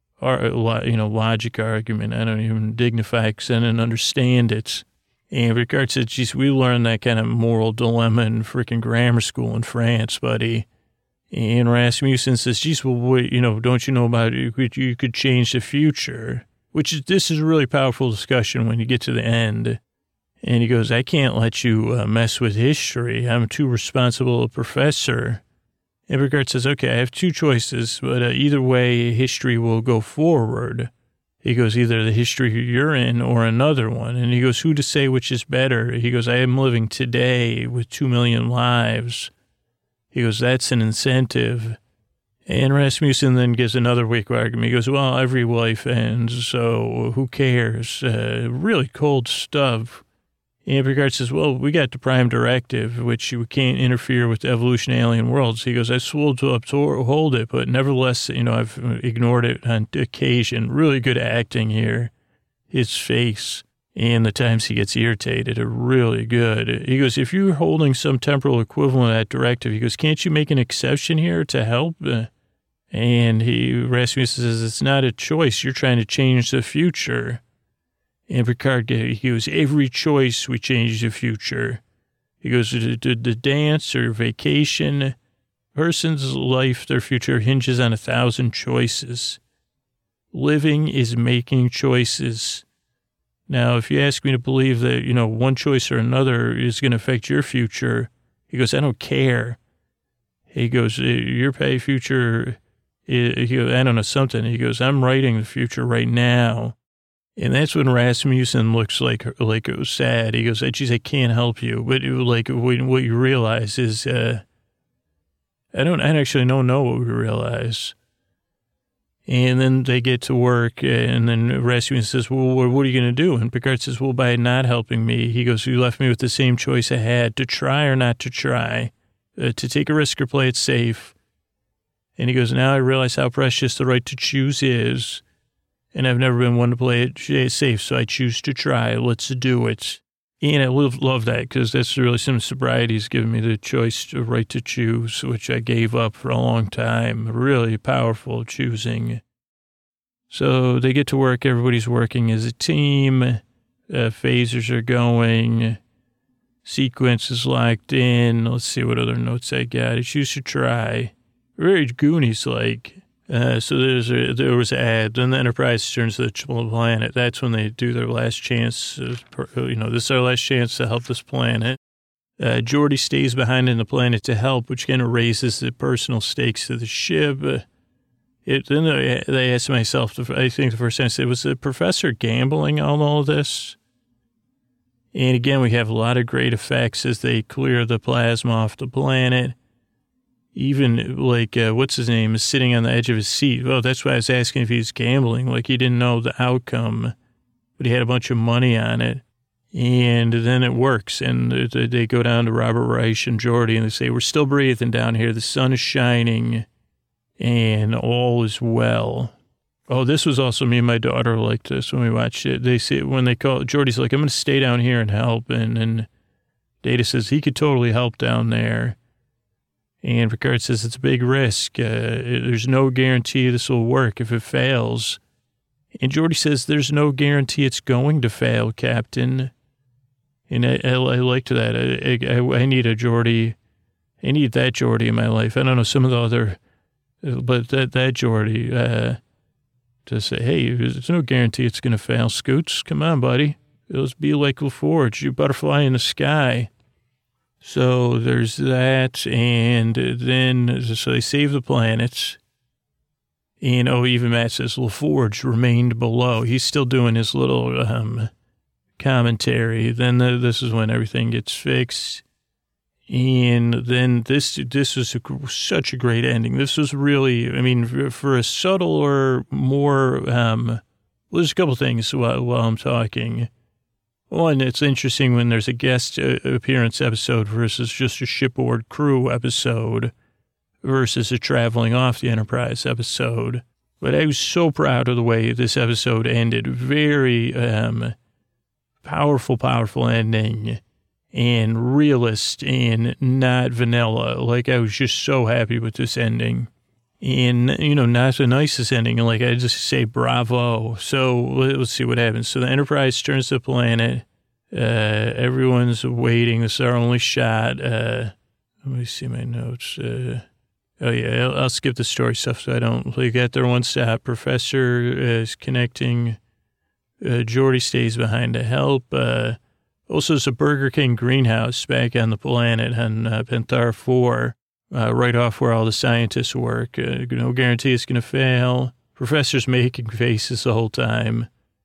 you know, logic argument. I don't even dignify it and understand it. And Picard said, geez, we learned that kind of moral dilemma in freaking grammar school in France, buddy. And Rasmussen says, geez, well, what, you know, don't you know about it? You could, you could change the future, which is, this is a really powerful discussion when you get to the end. And he goes, I can't let you uh, mess with history. I'm too responsible a professor. And Picard says, okay, I have two choices, but uh, either way, history will go forward. He goes, either the history you're in or another one. And he goes, who to say which is better? He goes, I am living today with two million lives. He goes, that's an incentive. And Rasmussen then gives another weak argument. He goes, well, every life ends, so who cares? Uh, really cold stuff. And Picard says, well, we got the Prime Directive, which we can't interfere with evolution alien worlds. He goes, I swore to uphold it, but nevertheless, you know, I've ignored it on occasion. Really good acting here. His face. And the times he gets irritated are really good. He goes, if you're holding some temporal equivalent of that directive, he goes, can't you make an exception here to help? Uh, and he, Rasmussen says, it's not a choice. You're trying to change the future. And Picard, he goes, every choice we change the future. He goes, the, the, the dance or vacation, person's life, their future hinges on a thousand choices. Living is making choices. Now, if you ask me to believe that, you know, one choice or another is going to affect your future, he goes, I don't care. He goes, your pay future, he goes, I don't know, something. He goes, I'm writing the future right now. And that's when Rasmussen looks like, like it was sad. He goes, geez, I can't help you. But it, like, what you realize is, uh, I don't, I actually don't know what we realize. And then they get to work, and then Rasmussen says, well, what are you going to do? And Picard says, well, by not helping me, he goes, you left me with the same choice I had, to try or not to try, uh, to take a risk or play it safe. And he goes, now I realize how precious the right to choose is, and I've never been one to play it safe, so I choose to try. Let's do it. And I love, love that, because that's really some sobriety. He's given me the choice, the right to choose, which I gave up for a long time. Really powerful choosing. So they get to work. Everybody's working as a team. Uh, phasers are going. Sequence is locked in. Let's see what other notes I got. I choose to try. Very Goonies-like. Uh, so there's a, there was an ad. Then the Enterprise turns to the planet. That's when they do their last chance. Uh, you know, this is our last chance to help this planet. Uh, Geordi stays behind in the planet to help, which kind of raises the personal stakes of the ship. Uh, it, then they, they asked myself, I think the first time I said, was the professor gambling on all of this? And again, we have a lot of great effects as they clear the plasma off the planet. Even, like, uh, what's his name, is sitting on the edge of his seat. Well, that's why I was asking if he was gambling. Like, he didn't know the outcome, but he had a bunch of money on it. And then it works. And they go down to Robert Reich and Geordi, and they say, we're still breathing down here. The sun is shining, and all is well. Oh, this was also me and my daughter liked this when we watched it. They say, when they call, Geordi's like, I'm going to stay down here and help. And, and Data says he could totally help down there. And Picard says it's a big risk. Uh, there's no guarantee this will work if it fails. And Geordi says there's no guarantee it's going to fail, Captain. And I, I, I liked that. I, I, I need a Geordie. I need that Geordie in my life. I don't know some of the other, but that, that Geordie, uh, to say, hey, there's no guarantee it's going to fail. Scoots, come on, buddy. Let's be like LaForge, you butterfly in the sky. So there's that. And then, so they save the planet. And, oh, even Matt says LaForge remained below. He's still doing his little um, commentary. Then the, this is when everything gets fixed. And then this this was a, such a great ending. This was really, I mean, for, for a subtler, more, um, well, there's a couple things while, while I'm talking. One, it's interesting when there's a guest appearance episode versus just a shipboard crew episode versus a traveling off the Enterprise episode. But I was so proud of the way this episode ended. Very um, powerful, powerful ending. And realist and not vanilla. Like, I was just so happy with this ending. And, you know, not the nicest ending. Like, I just say bravo. So let's see what happens. So the Enterprise turns to the planet. Uh, everyone's waiting. This is our only shot. Uh, let me see my notes. Uh, oh, yeah, I'll, I'll skip the story stuff so I don't. They got their one stop. Professor is connecting. Uh, Geordie stays behind to help. Uh, Also, there's a Burger King greenhouse back on the planet on uh, Penthar four, uh, right off where all the scientists work. Uh, no guarantee it's going to fail. Professor's making faces the whole time.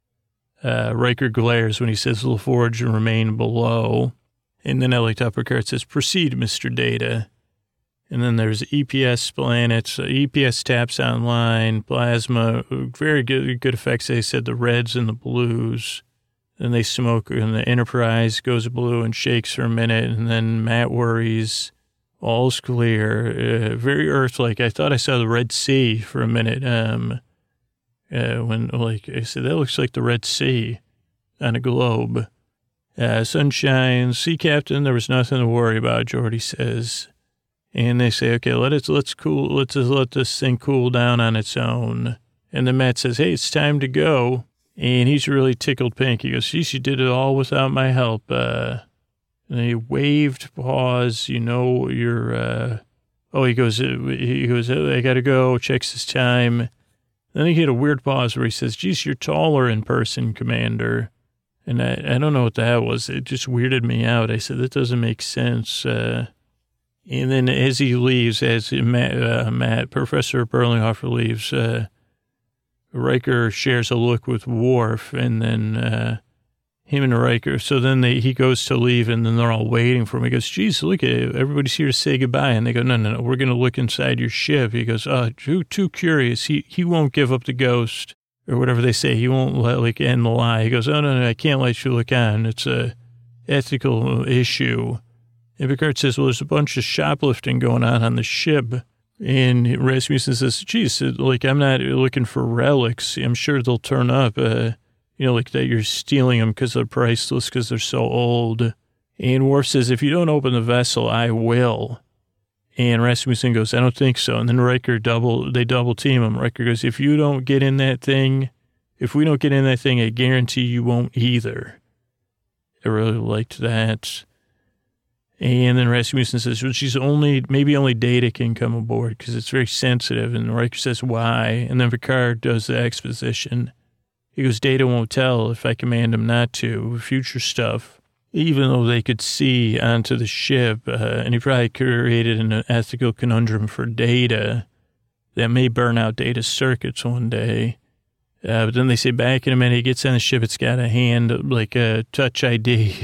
Uh, Riker glares when he says LaForge and remain below. And then Ellie Picard says, proceed, Mister Data. And then there's E P S planets. Uh, E P S taps online, plasma, very good, good effects. They said the reds and the blues. Then they smoke, and the Enterprise goes blue and shakes for a minute, and then Matt worries. All's clear. Uh, very Earth-like. I thought I saw the Red Sea for a minute. Um, uh, when, like, I said, that looks like the Red Sea on a globe. Uh, sunshine, sea captain, there was nothing to worry about, Geordie says. And they say, okay, let it, let's cool, let's just let this thing cool down on its own. And then Matt says, hey, it's time to go. And he's really tickled pink. He goes, geez, you did it all without my help. Uh, and he waved, pause, you know, you're, uh, oh, he goes, he goes, oh, I got to go, checks his time. Then he hit a weird pause where he says, geez, you're taller in person, Commander. And I, I don't know what that was. It just weirded me out. I said, that doesn't make sense. Uh, and then as he leaves, as Matt, uh, Matt Professor Berlinghofer leaves, uh, Riker shares a look with Worf, and then uh, him and Riker. So then they, he goes to leave, and then they're all waiting for him. He goes, geez, look at it. Everybody's here to say goodbye. And they go, no, no, no, we're going to look inside your ship. He goes, oh, too, too curious. He he won't give up the ghost, or whatever they say. He won't let, like, end the lie. He goes, oh, no, no, I can't let you look on. It's a ethical issue. And Picard says, well, there's a bunch of shoplifting going on on the ship. And Rasmussen says, geez, like, I'm not looking for relics. I'm sure they'll turn up, uh, you know, like that you're stealing them because they're priceless, because they're so old. And Worf says, if you don't open the vessel, I will. And Rasmussen goes, I don't think so. And then Riker double, they double team him. Riker goes, if you don't get in that thing, if we don't get in that thing, I guarantee you won't either. I really liked that. And then Rasmussen says, well, she's only, maybe only Data can come aboard because it's very sensitive. And Riker says, why? And then Picard does the exposition. He goes, Data won't tell if I command him not to. Future stuff, even though they could see onto the ship. Uh, and he probably created an ethical conundrum for Data that may burn out Data's circuits one day. Uh, but then they say, back in a minute, he gets on the ship, it's got a hand, like a touch I D.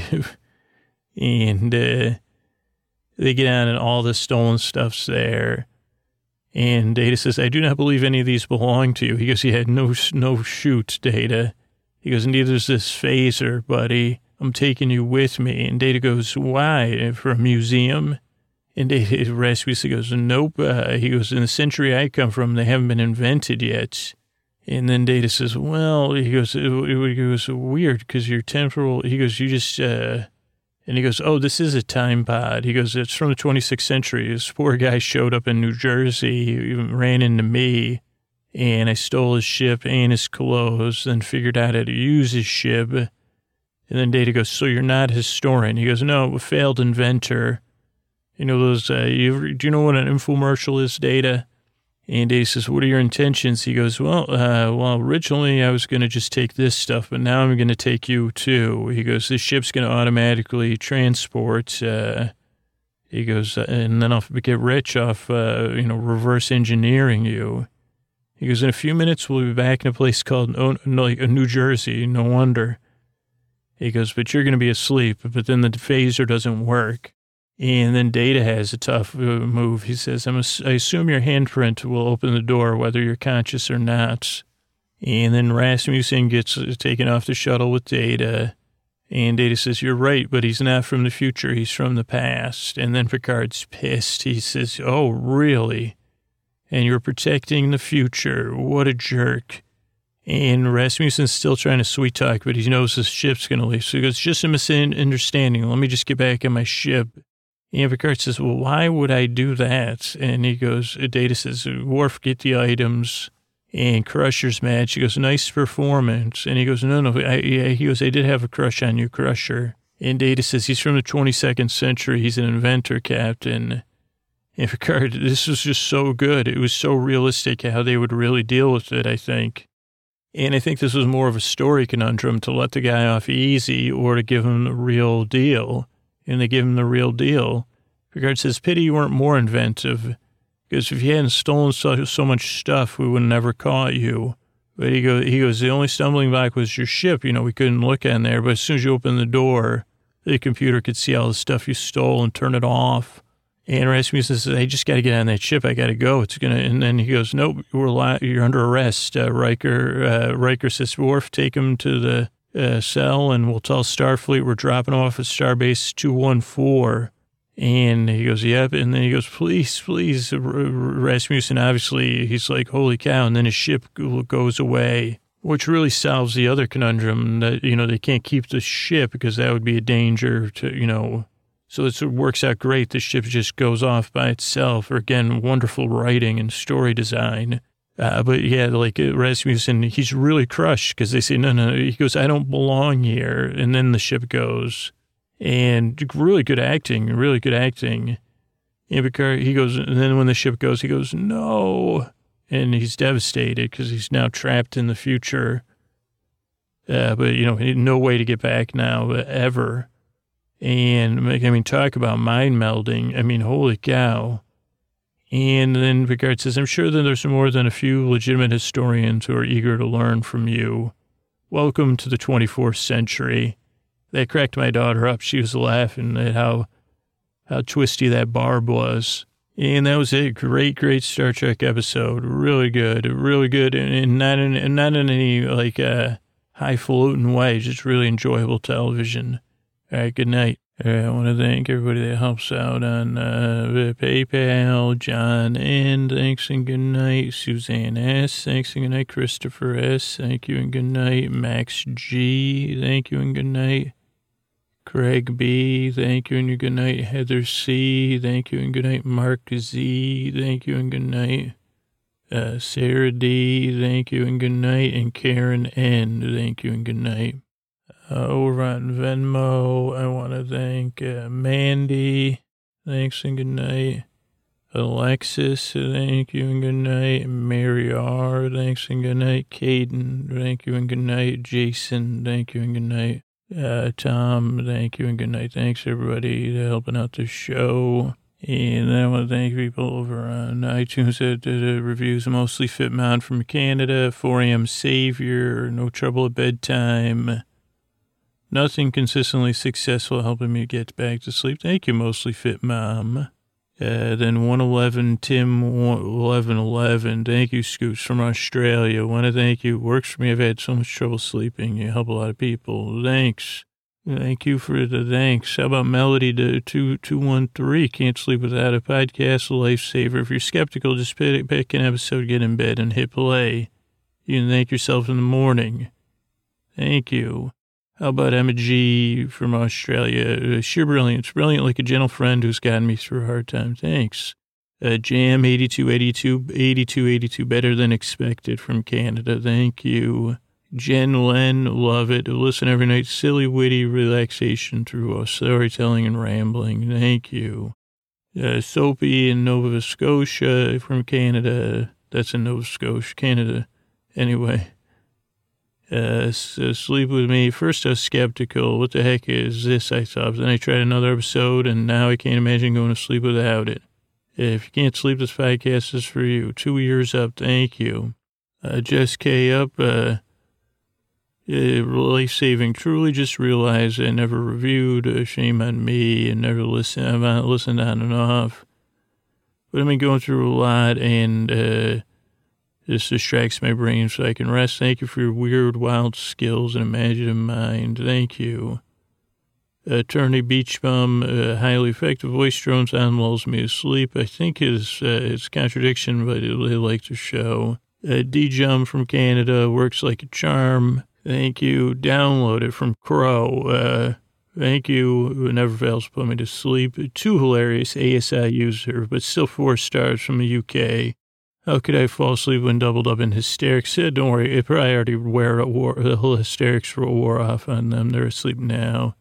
And uh, they get on and all the stolen stuff's there. And Data says, I do not believe any of these belong to you. He goes, he had no no shoot, Data. He goes, neither is this phaser, buddy. I'm taking you with me. And Data goes, why? For a museum? And Data, Rasmussen goes, nope. Uh, he goes, in the century I come from, they haven't been invented yet. And then Data says, well, he goes, it, it goes weird because your temporal, he goes, you just, uh, and he goes, oh, this is a time pod. He goes, it's from the twenty-sixth century. This poor guy showed up in New Jersey. He even ran into me, and I stole his ship and his clothes, then figured out how to use his ship. And then Data goes, so you're not a historian? He goes, no, a failed inventor. You know, those, uh, you ever, do you know what an infomercial is, Data? And Data says, what are your intentions? He goes, well, uh, well, originally I was going to just take this stuff, but now I'm going to take you too. He goes, this ship's going to automatically transport, uh, he goes, uh, and then I'll get rich off, uh, you know, reverse engineering you. He goes, in a few minutes, we'll be back in a place called oh, no, like, New Jersey. No wonder. He goes, but you're going to be asleep. But then the phaser doesn't work. And then Data has a tough uh, move. He says, I'm a, I assume your handprint will open the door, whether you're conscious or not. And then Rasmussen gets taken off the shuttle with Data. And Data says, you're right, but he's not from the future. He's from the past. And then Picard's pissed. He says, oh, really? And you're protecting the future. What a jerk. And Rasmussen's still trying to sweet talk, but he knows his ship's going to leave. So he goes, just a misunderstanding. Let me just get back on my ship. And Picard says, well, why would I do that? And he goes, Data says, Worf, get the items. And Crusher's mad. She goes, nice performance. And he goes, no, no. I, he goes, I did have a crush on you, Crusher. And Data says, he's from the twenty-second century. He's an inventor, Captain. And Picard, this was just so good. It was so realistic how they would really deal with it, I think. And I think this was more of a story conundrum to let the guy off easy or to give him the real deal. And they give him the real deal. Picard says, pity you weren't more inventive. Because if you hadn't stolen so, so much stuff, we would have never caught you. But he goes, he goes, the only stumbling block was your ship. You know, we couldn't look in there. But as soon as you opened the door, the computer could see all the stuff you stole and turn it off. And Rasmussen says, I just got to get on that ship. I got to go. It's going to, and then he goes, nope, we're li- you're under arrest. Uh, Riker, uh, Riker says, Worf, take him to the uh, cell and we'll tell Starfleet we're dropping off at Starbase two one four. And he goes, yep. And then he goes, please, please. Rasmussen, obviously, he's like, holy cow. And then his ship goes away, which really solves the other conundrum that, you know, they can't keep the ship because that would be a danger to, you know. So it works out great. The ship just goes off by itself. Or again, wonderful writing and story design. Uh, but yeah, like Rasmussen, he's really crushed because they say, no, no. He goes, I don't belong here. And then the ship goes. And really good acting, really good acting. And Picard, he goes, and then when the ship goes, he goes, no. And he's devastated because he's now trapped in the future. Uh, but, you know, no way to get back now, ever. And, I mean, talk about mind melding. I mean, holy cow. And then Picard says, I'm sure that there's more than a few legitimate historians who are eager to learn from you. Welcome to the twenty-fourth century. That cracked my daughter up. She was laughing at how how twisty that barb was. And that was a great, great Star Trek episode. Really good. Really good. And, and not in and not in any, like, uh, highfalutin way. Just really enjoyable television. All right, good night. All right, I want to thank everybody that helps out on uh, PayPal. John N., thanks and good night. Suzanne S., thanks and good night. Christopher S., thank you and good night. Max G., thank you and good night. Craig B., thank you and good night. Heather C., thank you and good night. Mark Z., thank you and good night. Uh, Sarah D., thank you and good night. And Karen N., thank you and good night. Uh, over on Venmo, I want to thank uh, Mandy, thanks and good night. Alexis, thank you and good night. Mary R., thanks and good night. Caden, thank you and good night. Jason, thank you and good night. Uh, Tom, thank you and good night. Thanks, everybody, for helping out the show. And then I want to thank people over on iTunes that did uh, reviews. Mostly Fit Mound from Canada, four a.m. Savior, No Trouble at Bedtime. Nothing consistently successful helping me get back to sleep. Thank you, Mostly Fit Mom. Uh, then one eleven, Tim eleven eleven. Thank you, Scoots from Australia. Want to thank you. Works for me. I've had so much trouble sleeping. You help a lot of people. Thanks. Thank you for the thanks. How about Melody to two two one three? Can't sleep without a podcast, a lifesaver. If you're skeptical, just pick, pick an episode, get in bed, and hit play. You can thank yourself in the morning. Thank you. How about Emma G. from Australia? Uh, sheer brilliance. Brilliant like a gentle friend who's gotten me through a hard time. Thanks. Uh, Jam eighty-two eighty-two, eighty-two eighty-two, better than expected from Canada. Thank you. Jen Len, love it. Listen every night. Silly, witty relaxation through storytelling and rambling. Thank you. Uh, Soapy in Nova Scotia from Canada. That's in Nova Scotia, Canada. Anyway. Uh, so sleep with me. First I was skeptical. What the heck is this? I thought. Then I tried another episode, and now I can't imagine going to sleep without it. If you can't sleep, this podcast is for you. Two years up. Thank you. Uh, Jess K up. Uh, uh, life-saving. Truly just realized I never reviewed. Uh, shame on me, and never listened. I've not listened on and off. But I've been going through a lot, and uh, this distracts my brain so I can rest. Thank you for your weird, wild skills and imaginative mind. Thank you. Attorney Beach Bum, uh, highly effective voice drones on lulls me to sleep. I think it's, uh, it's contradiction, but they like the show. Uh, D-Jum from Canada, works like a charm. Thank you. Download it from Crow. Uh, thank you. It never fails to put me to sleep. Too hilarious A S I user, but still four stars from the U K. How could I fall asleep when doubled up in hysterics? Said, don't worry, it probably already wore a war, the whole hysterics wore off on them. They're asleep now.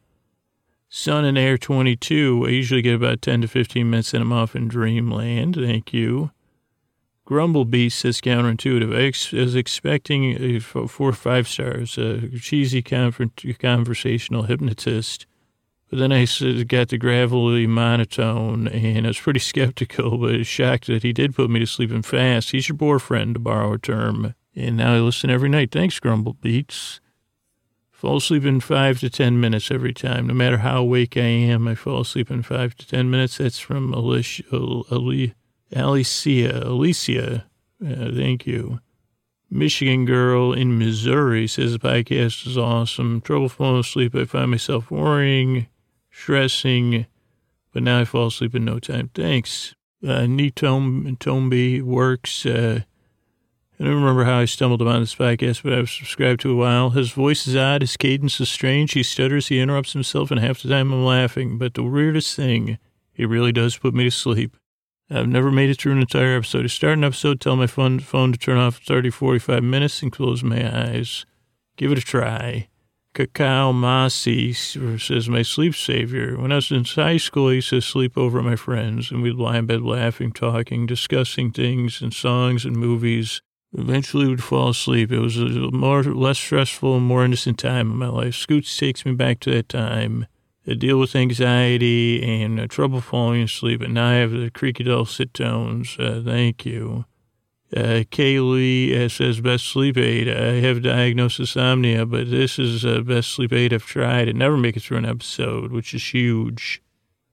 Sun and Air twenty-two. I usually get about ten to fifteen minutes and I'm off in dreamland. Thank you. Grumble Beast says counterintuitive. I ex- was expecting a four or five stars, a cheesy conver- conversational hypnotist. But then I got the gravelly monotone, and I was pretty skeptical, but shocked that he did put me to sleep and fast. He's your boyfriend, to borrow a term. And now I listen every night. Thanks, Grumble Beats. Fall asleep in five to ten minutes every time. No matter how awake I am, I fall asleep in five to ten minutes. That's from Alicia. Ali- Alicia, Alicia, uh, thank you. Michigan girl in Missouri says the podcast is awesome. Trouble falling asleep. I find myself worrying, stressing, but now I fall asleep in no time. Thanks. Uh, Neatom Tomby works. Uh, I don't remember how I stumbled upon this podcast, but I've subscribed to a while. His voice is odd. His cadence is strange. He stutters. He interrupts himself, and half the time I'm laughing. But the weirdest thing, he really does put me to sleep. I've never made it through an entire episode. I start an episode, tell my phone, phone to turn off thirty, forty-five minutes and close my eyes. Give it a try. Cacao Masi says, my sleep savior. When I was in high school, I used to sleep over at my friends, and we'd lie in bed laughing, talking, discussing things and songs and movies. Eventually we'd fall asleep. It was a more, less stressful and more innocent time in my life. Scoots takes me back to that time. I deal with anxiety and uh, trouble falling asleep, and now I have the creaky dulcet tones. Uh, thank you. Uh, Kaylee uh, says, best sleep aid. I have diagnosed insomnia, but this is the uh, best sleep aid I've tried. I never make it through an episode, which is huge.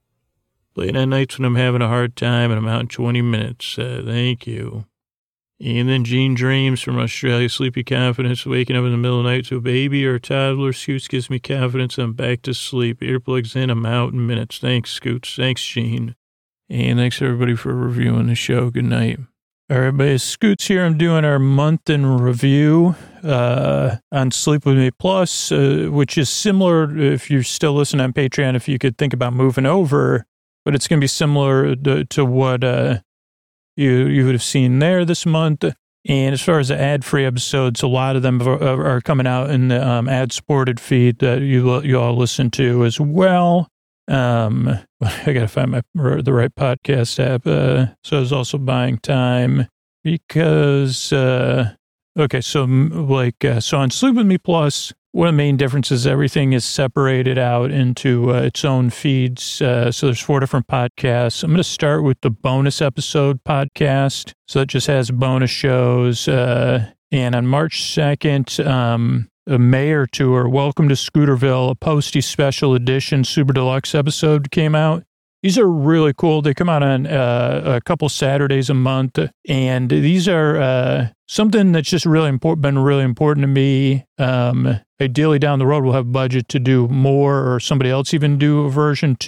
Late at nights when I'm having a hard time, and I'm out in twenty minutes. Uh, thank you. And then Gene Dreams from Australia, sleepy confidence, waking up in the middle of the night to a baby or a toddler. Scoots gives me confidence. I'm back to sleep. Earplugs in, I'm out in minutes. Thanks, Scoots. Thanks, Gene. And thanks, everybody, for reviewing the show. Good night. All right, everybody. Scoots here. I'm doing our month in review uh, on Sleep With Me Plus, uh, which is similar, if you're still listening on Patreon, if you could think about moving over, but it's going to be similar to, to what... Uh, You you would have seen there this month. And as far as the ad-free episodes, a lot of them are, are coming out in the um, ad-supported feed that you you all listen to as well. Um, I got to find my the right podcast app. Uh, so I was also buying time because, uh, okay, so like, uh, so on Sleep With Me Plus, one of the main differences, everything is separated out into uh, its own feeds. Uh, so there's four different podcasts. I'm going to start with the bonus episode podcast. So it just has bonus shows. Uh, and on March second, um, a Mayor Tour, Welcome to Scooterville, a Posty Special Edition Super Deluxe episode came out. These are really cool. They come out on uh, a couple Saturdays a month, and these are uh, something that's just really important, been really important to me. Um, ideally, down the road, we'll have budget to do more, or somebody else even do a version two.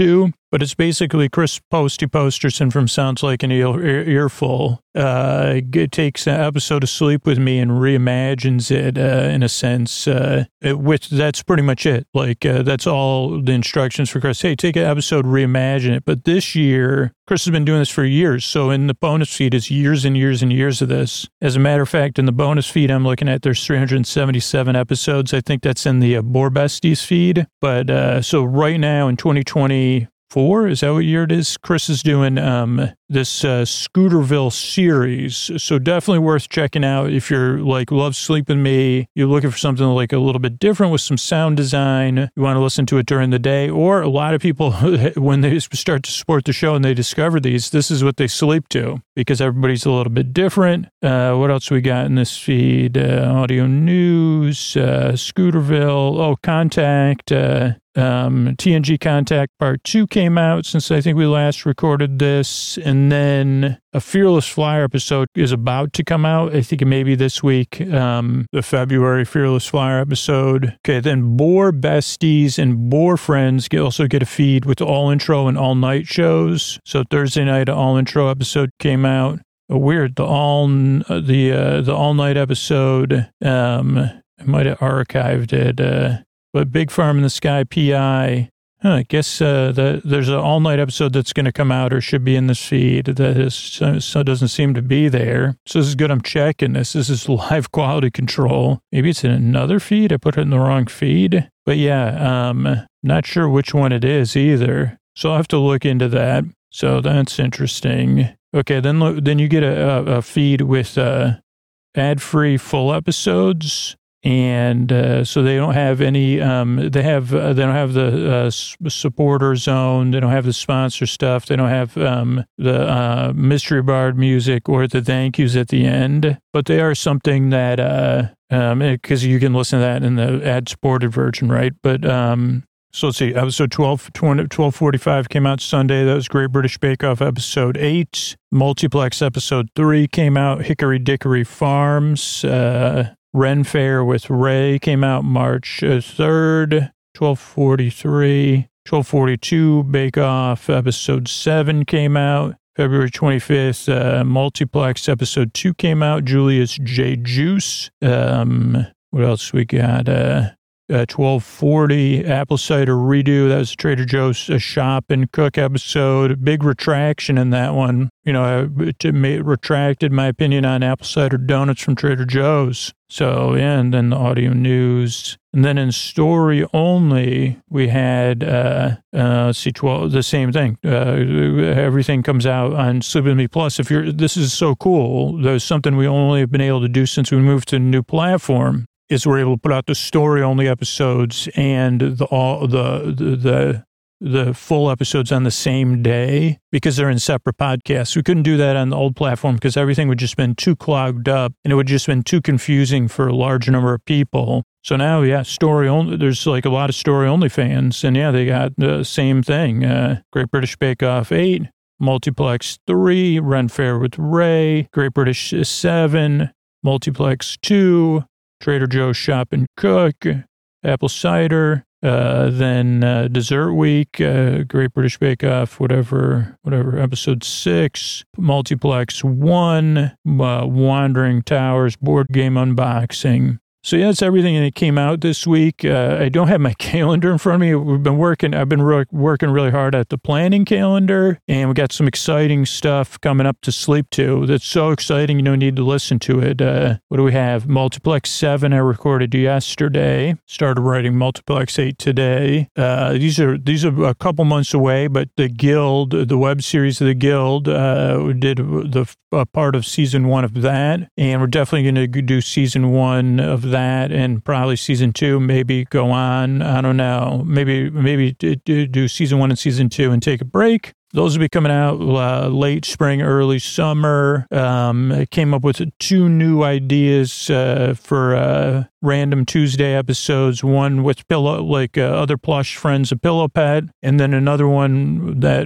but it's basically Chris Posty Posterson from Sounds Like an Ear, ear, Earful. Uh, it takes an episode of Sleep With Me and reimagines it, uh, in a sense, uh, it, which that's pretty much it. Like, uh, that's all the instructions for Chris. Hey, take an episode, reimagine it. But this year, Chris has been doing this for years. So in the bonus feed is years and years and years of this. As a matter of fact, in the bonus feed I'm looking at, there's three hundred seventy-seven episodes. I think that's in the uh, Boar Besties feed. But, uh, so right now in twenty twenty-four, is that what year it is? Chris is doing um, this uh, Scooterville series. So definitely worth checking out if you're like, love Sleep With Me. You're looking for something like a little bit different with some sound design. You want to listen to it during the day. Or a lot of people, when they start to support the show and they discover these, this is what they sleep to because everybody's a little bit different. Uh, what else we got in this feed? Uh, audio news, uh, Scooterville, oh, Contact, uh, Um, T N G Contact Part two came out since I think we last recorded this. And then a Fearless Flyer episode is about to come out. I think maybe this week, um, the February Fearless Flyer episode. Okay, then Boar Besties and Boar Friends get, also get a feed with all intro and all night shows. So Thursday night, an all intro episode came out. Oh, weird, the all the uh, the all night episode. Um, I might have archived it. Uh, But Big Farm in the Sky P I, huh, I guess uh, the, there's an all-night episode that's going to come out or should be in this feed that is, so doesn't seem to be there. So this is good. I'm checking this. This is live quality control. Maybe it's in another feed. I put it in the wrong feed. But yeah, um, not sure which one it is either. So I'll have to look into that. So that's interesting. Okay, then then you get a, a feed with uh, ad-free full episodes. And uh, so they don't have any. Um, they have. Uh, they don't have the uh, supporter zone. They don't have the sponsor stuff. They don't have um, the uh, mystery bard music or the thank yous at the end. But they are something that because uh, um, you can listen to that in the ad supported version, right? But um, so let's see. Episode twelve, twenty, twelve forty-five came out Sunday. That was Great British Bake Off episode eight. Multiplex episode three came out. Hickory Dickory Farms. Uh, Ren Fair with Ray came out March third, twelve forty-three, twelve forty-two, Bake Off episode seven came out, February twenty-fifth, uh, Multiplex episode two came out, Julius J. Juice, um, what else we got, uh, uh, twelve forty, Apple Cider Redo, that was Trader Joe's uh, Shop and Cook episode, big retraction in that one, you know, I it retracted my opinion on apple cider donuts from Trader Joe's. So, yeah, and then the audio news. And then in story only, we had, uh, uh, let's see, twelve, the same thing. Uh, everything comes out on Sleep With Me Plus. If you're, this is so cool. There's something we only have been able to do since we moved to a new platform is we're able to put out the story only episodes and the, all the, the, the, the full episodes on the same day because they're in separate podcasts. We couldn't do that on the old platform because everything would just been too clogged up and it would just been too confusing for a large number of people. So now, yeah, story only, there's like a lot of story only fans and yeah, they got the same thing. Uh, Great British Bake Off eight, Multiplex three, Ren Fair with Ray, Great British seven, Multiplex two, Trader Joe's Shop and Cook, Apple Cider, Uh, then uh, Dessert Week, uh, Great British Bake Off, whatever, whatever, episode six, Multiplex one, uh, Wandering Towers, board game unboxing. So yeah, that's everything that came out this week. Uh, I don't have my calendar in front of me. We've been working, I've been re- working really hard at the planning calendar, and we got some exciting stuff coming up to sleep to. That's so exciting, you don't need to listen to it. Uh, what do we have? Multiplex seven I recorded yesterday. Started writing Multiplex eight today. Uh, these are these are a couple months away, but the Guild, the web series of the Guild, uh, we did the uh, part of season one of that, and we're definitely going to do season one of that and probably season two, maybe go on. I don't know. Maybe, maybe do, do season one and season two and take a break. Those will be coming out uh, late spring, early summer. Um, I came up with two new ideas uh, for uh, random Tuesday episodes. One with pillow, like uh, other plush friends of Pillow Pet, and then another one that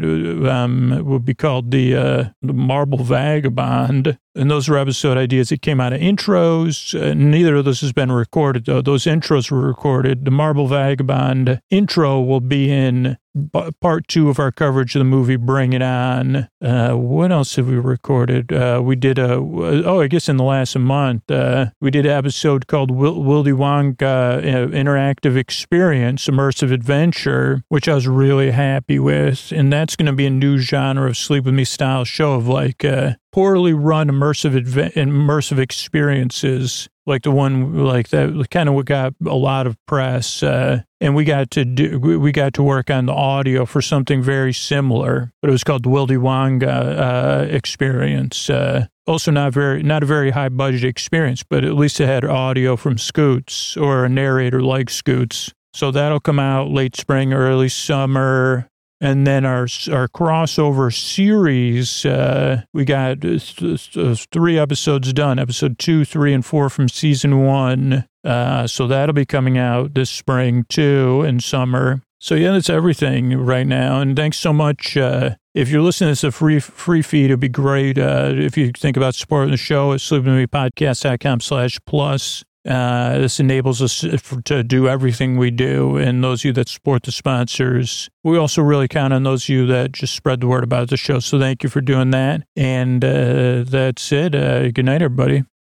um, would be called the, uh, the Marble Vagabond. And those are episode ideas that came out of intros. Uh, neither of those has been recorded, though. Those intros were recorded. The Marble Vagabond intro will be in b- part two of our coverage of the movie Bring It On. Uh, what else have we recorded? Uh, we did a, oh, I guess in the last month, uh, we did an episode called Wil- Willy Wonka uh, Interactive Experience, Immersive Adventure, which I was really happy with. And that's going to be a new genre of Sleep With Me style show of like uh, poorly run immersive adve- immersive experiences. Like the one, like that, kind of what got a lot of press, uh, and we got to do, we got to work on the audio for something very similar, but it was called the Willy Wonka uh, experience. Uh, also, not very, not a very high budget experience, but at least it had audio from Scoots or a narrator like Scoots. So that'll come out late spring, early summer. And then our our crossover series, uh, we got th- th- three episodes done, episode two, three, and four from season one. Uh, so that'll be coming out this spring too, and summer. So yeah, that's everything right now. And thanks so much. Uh, if you're listening to this a free free feed, it'd be great uh, if you think about supporting the show at sleepwithmepodcast.com slash plus. Uh, this enables us to do everything we do. And those of you that support the sponsors, we also really count on those of you that just spread the word about the show. So thank you for doing that. And uh, that's it. Uh, good night, everybody.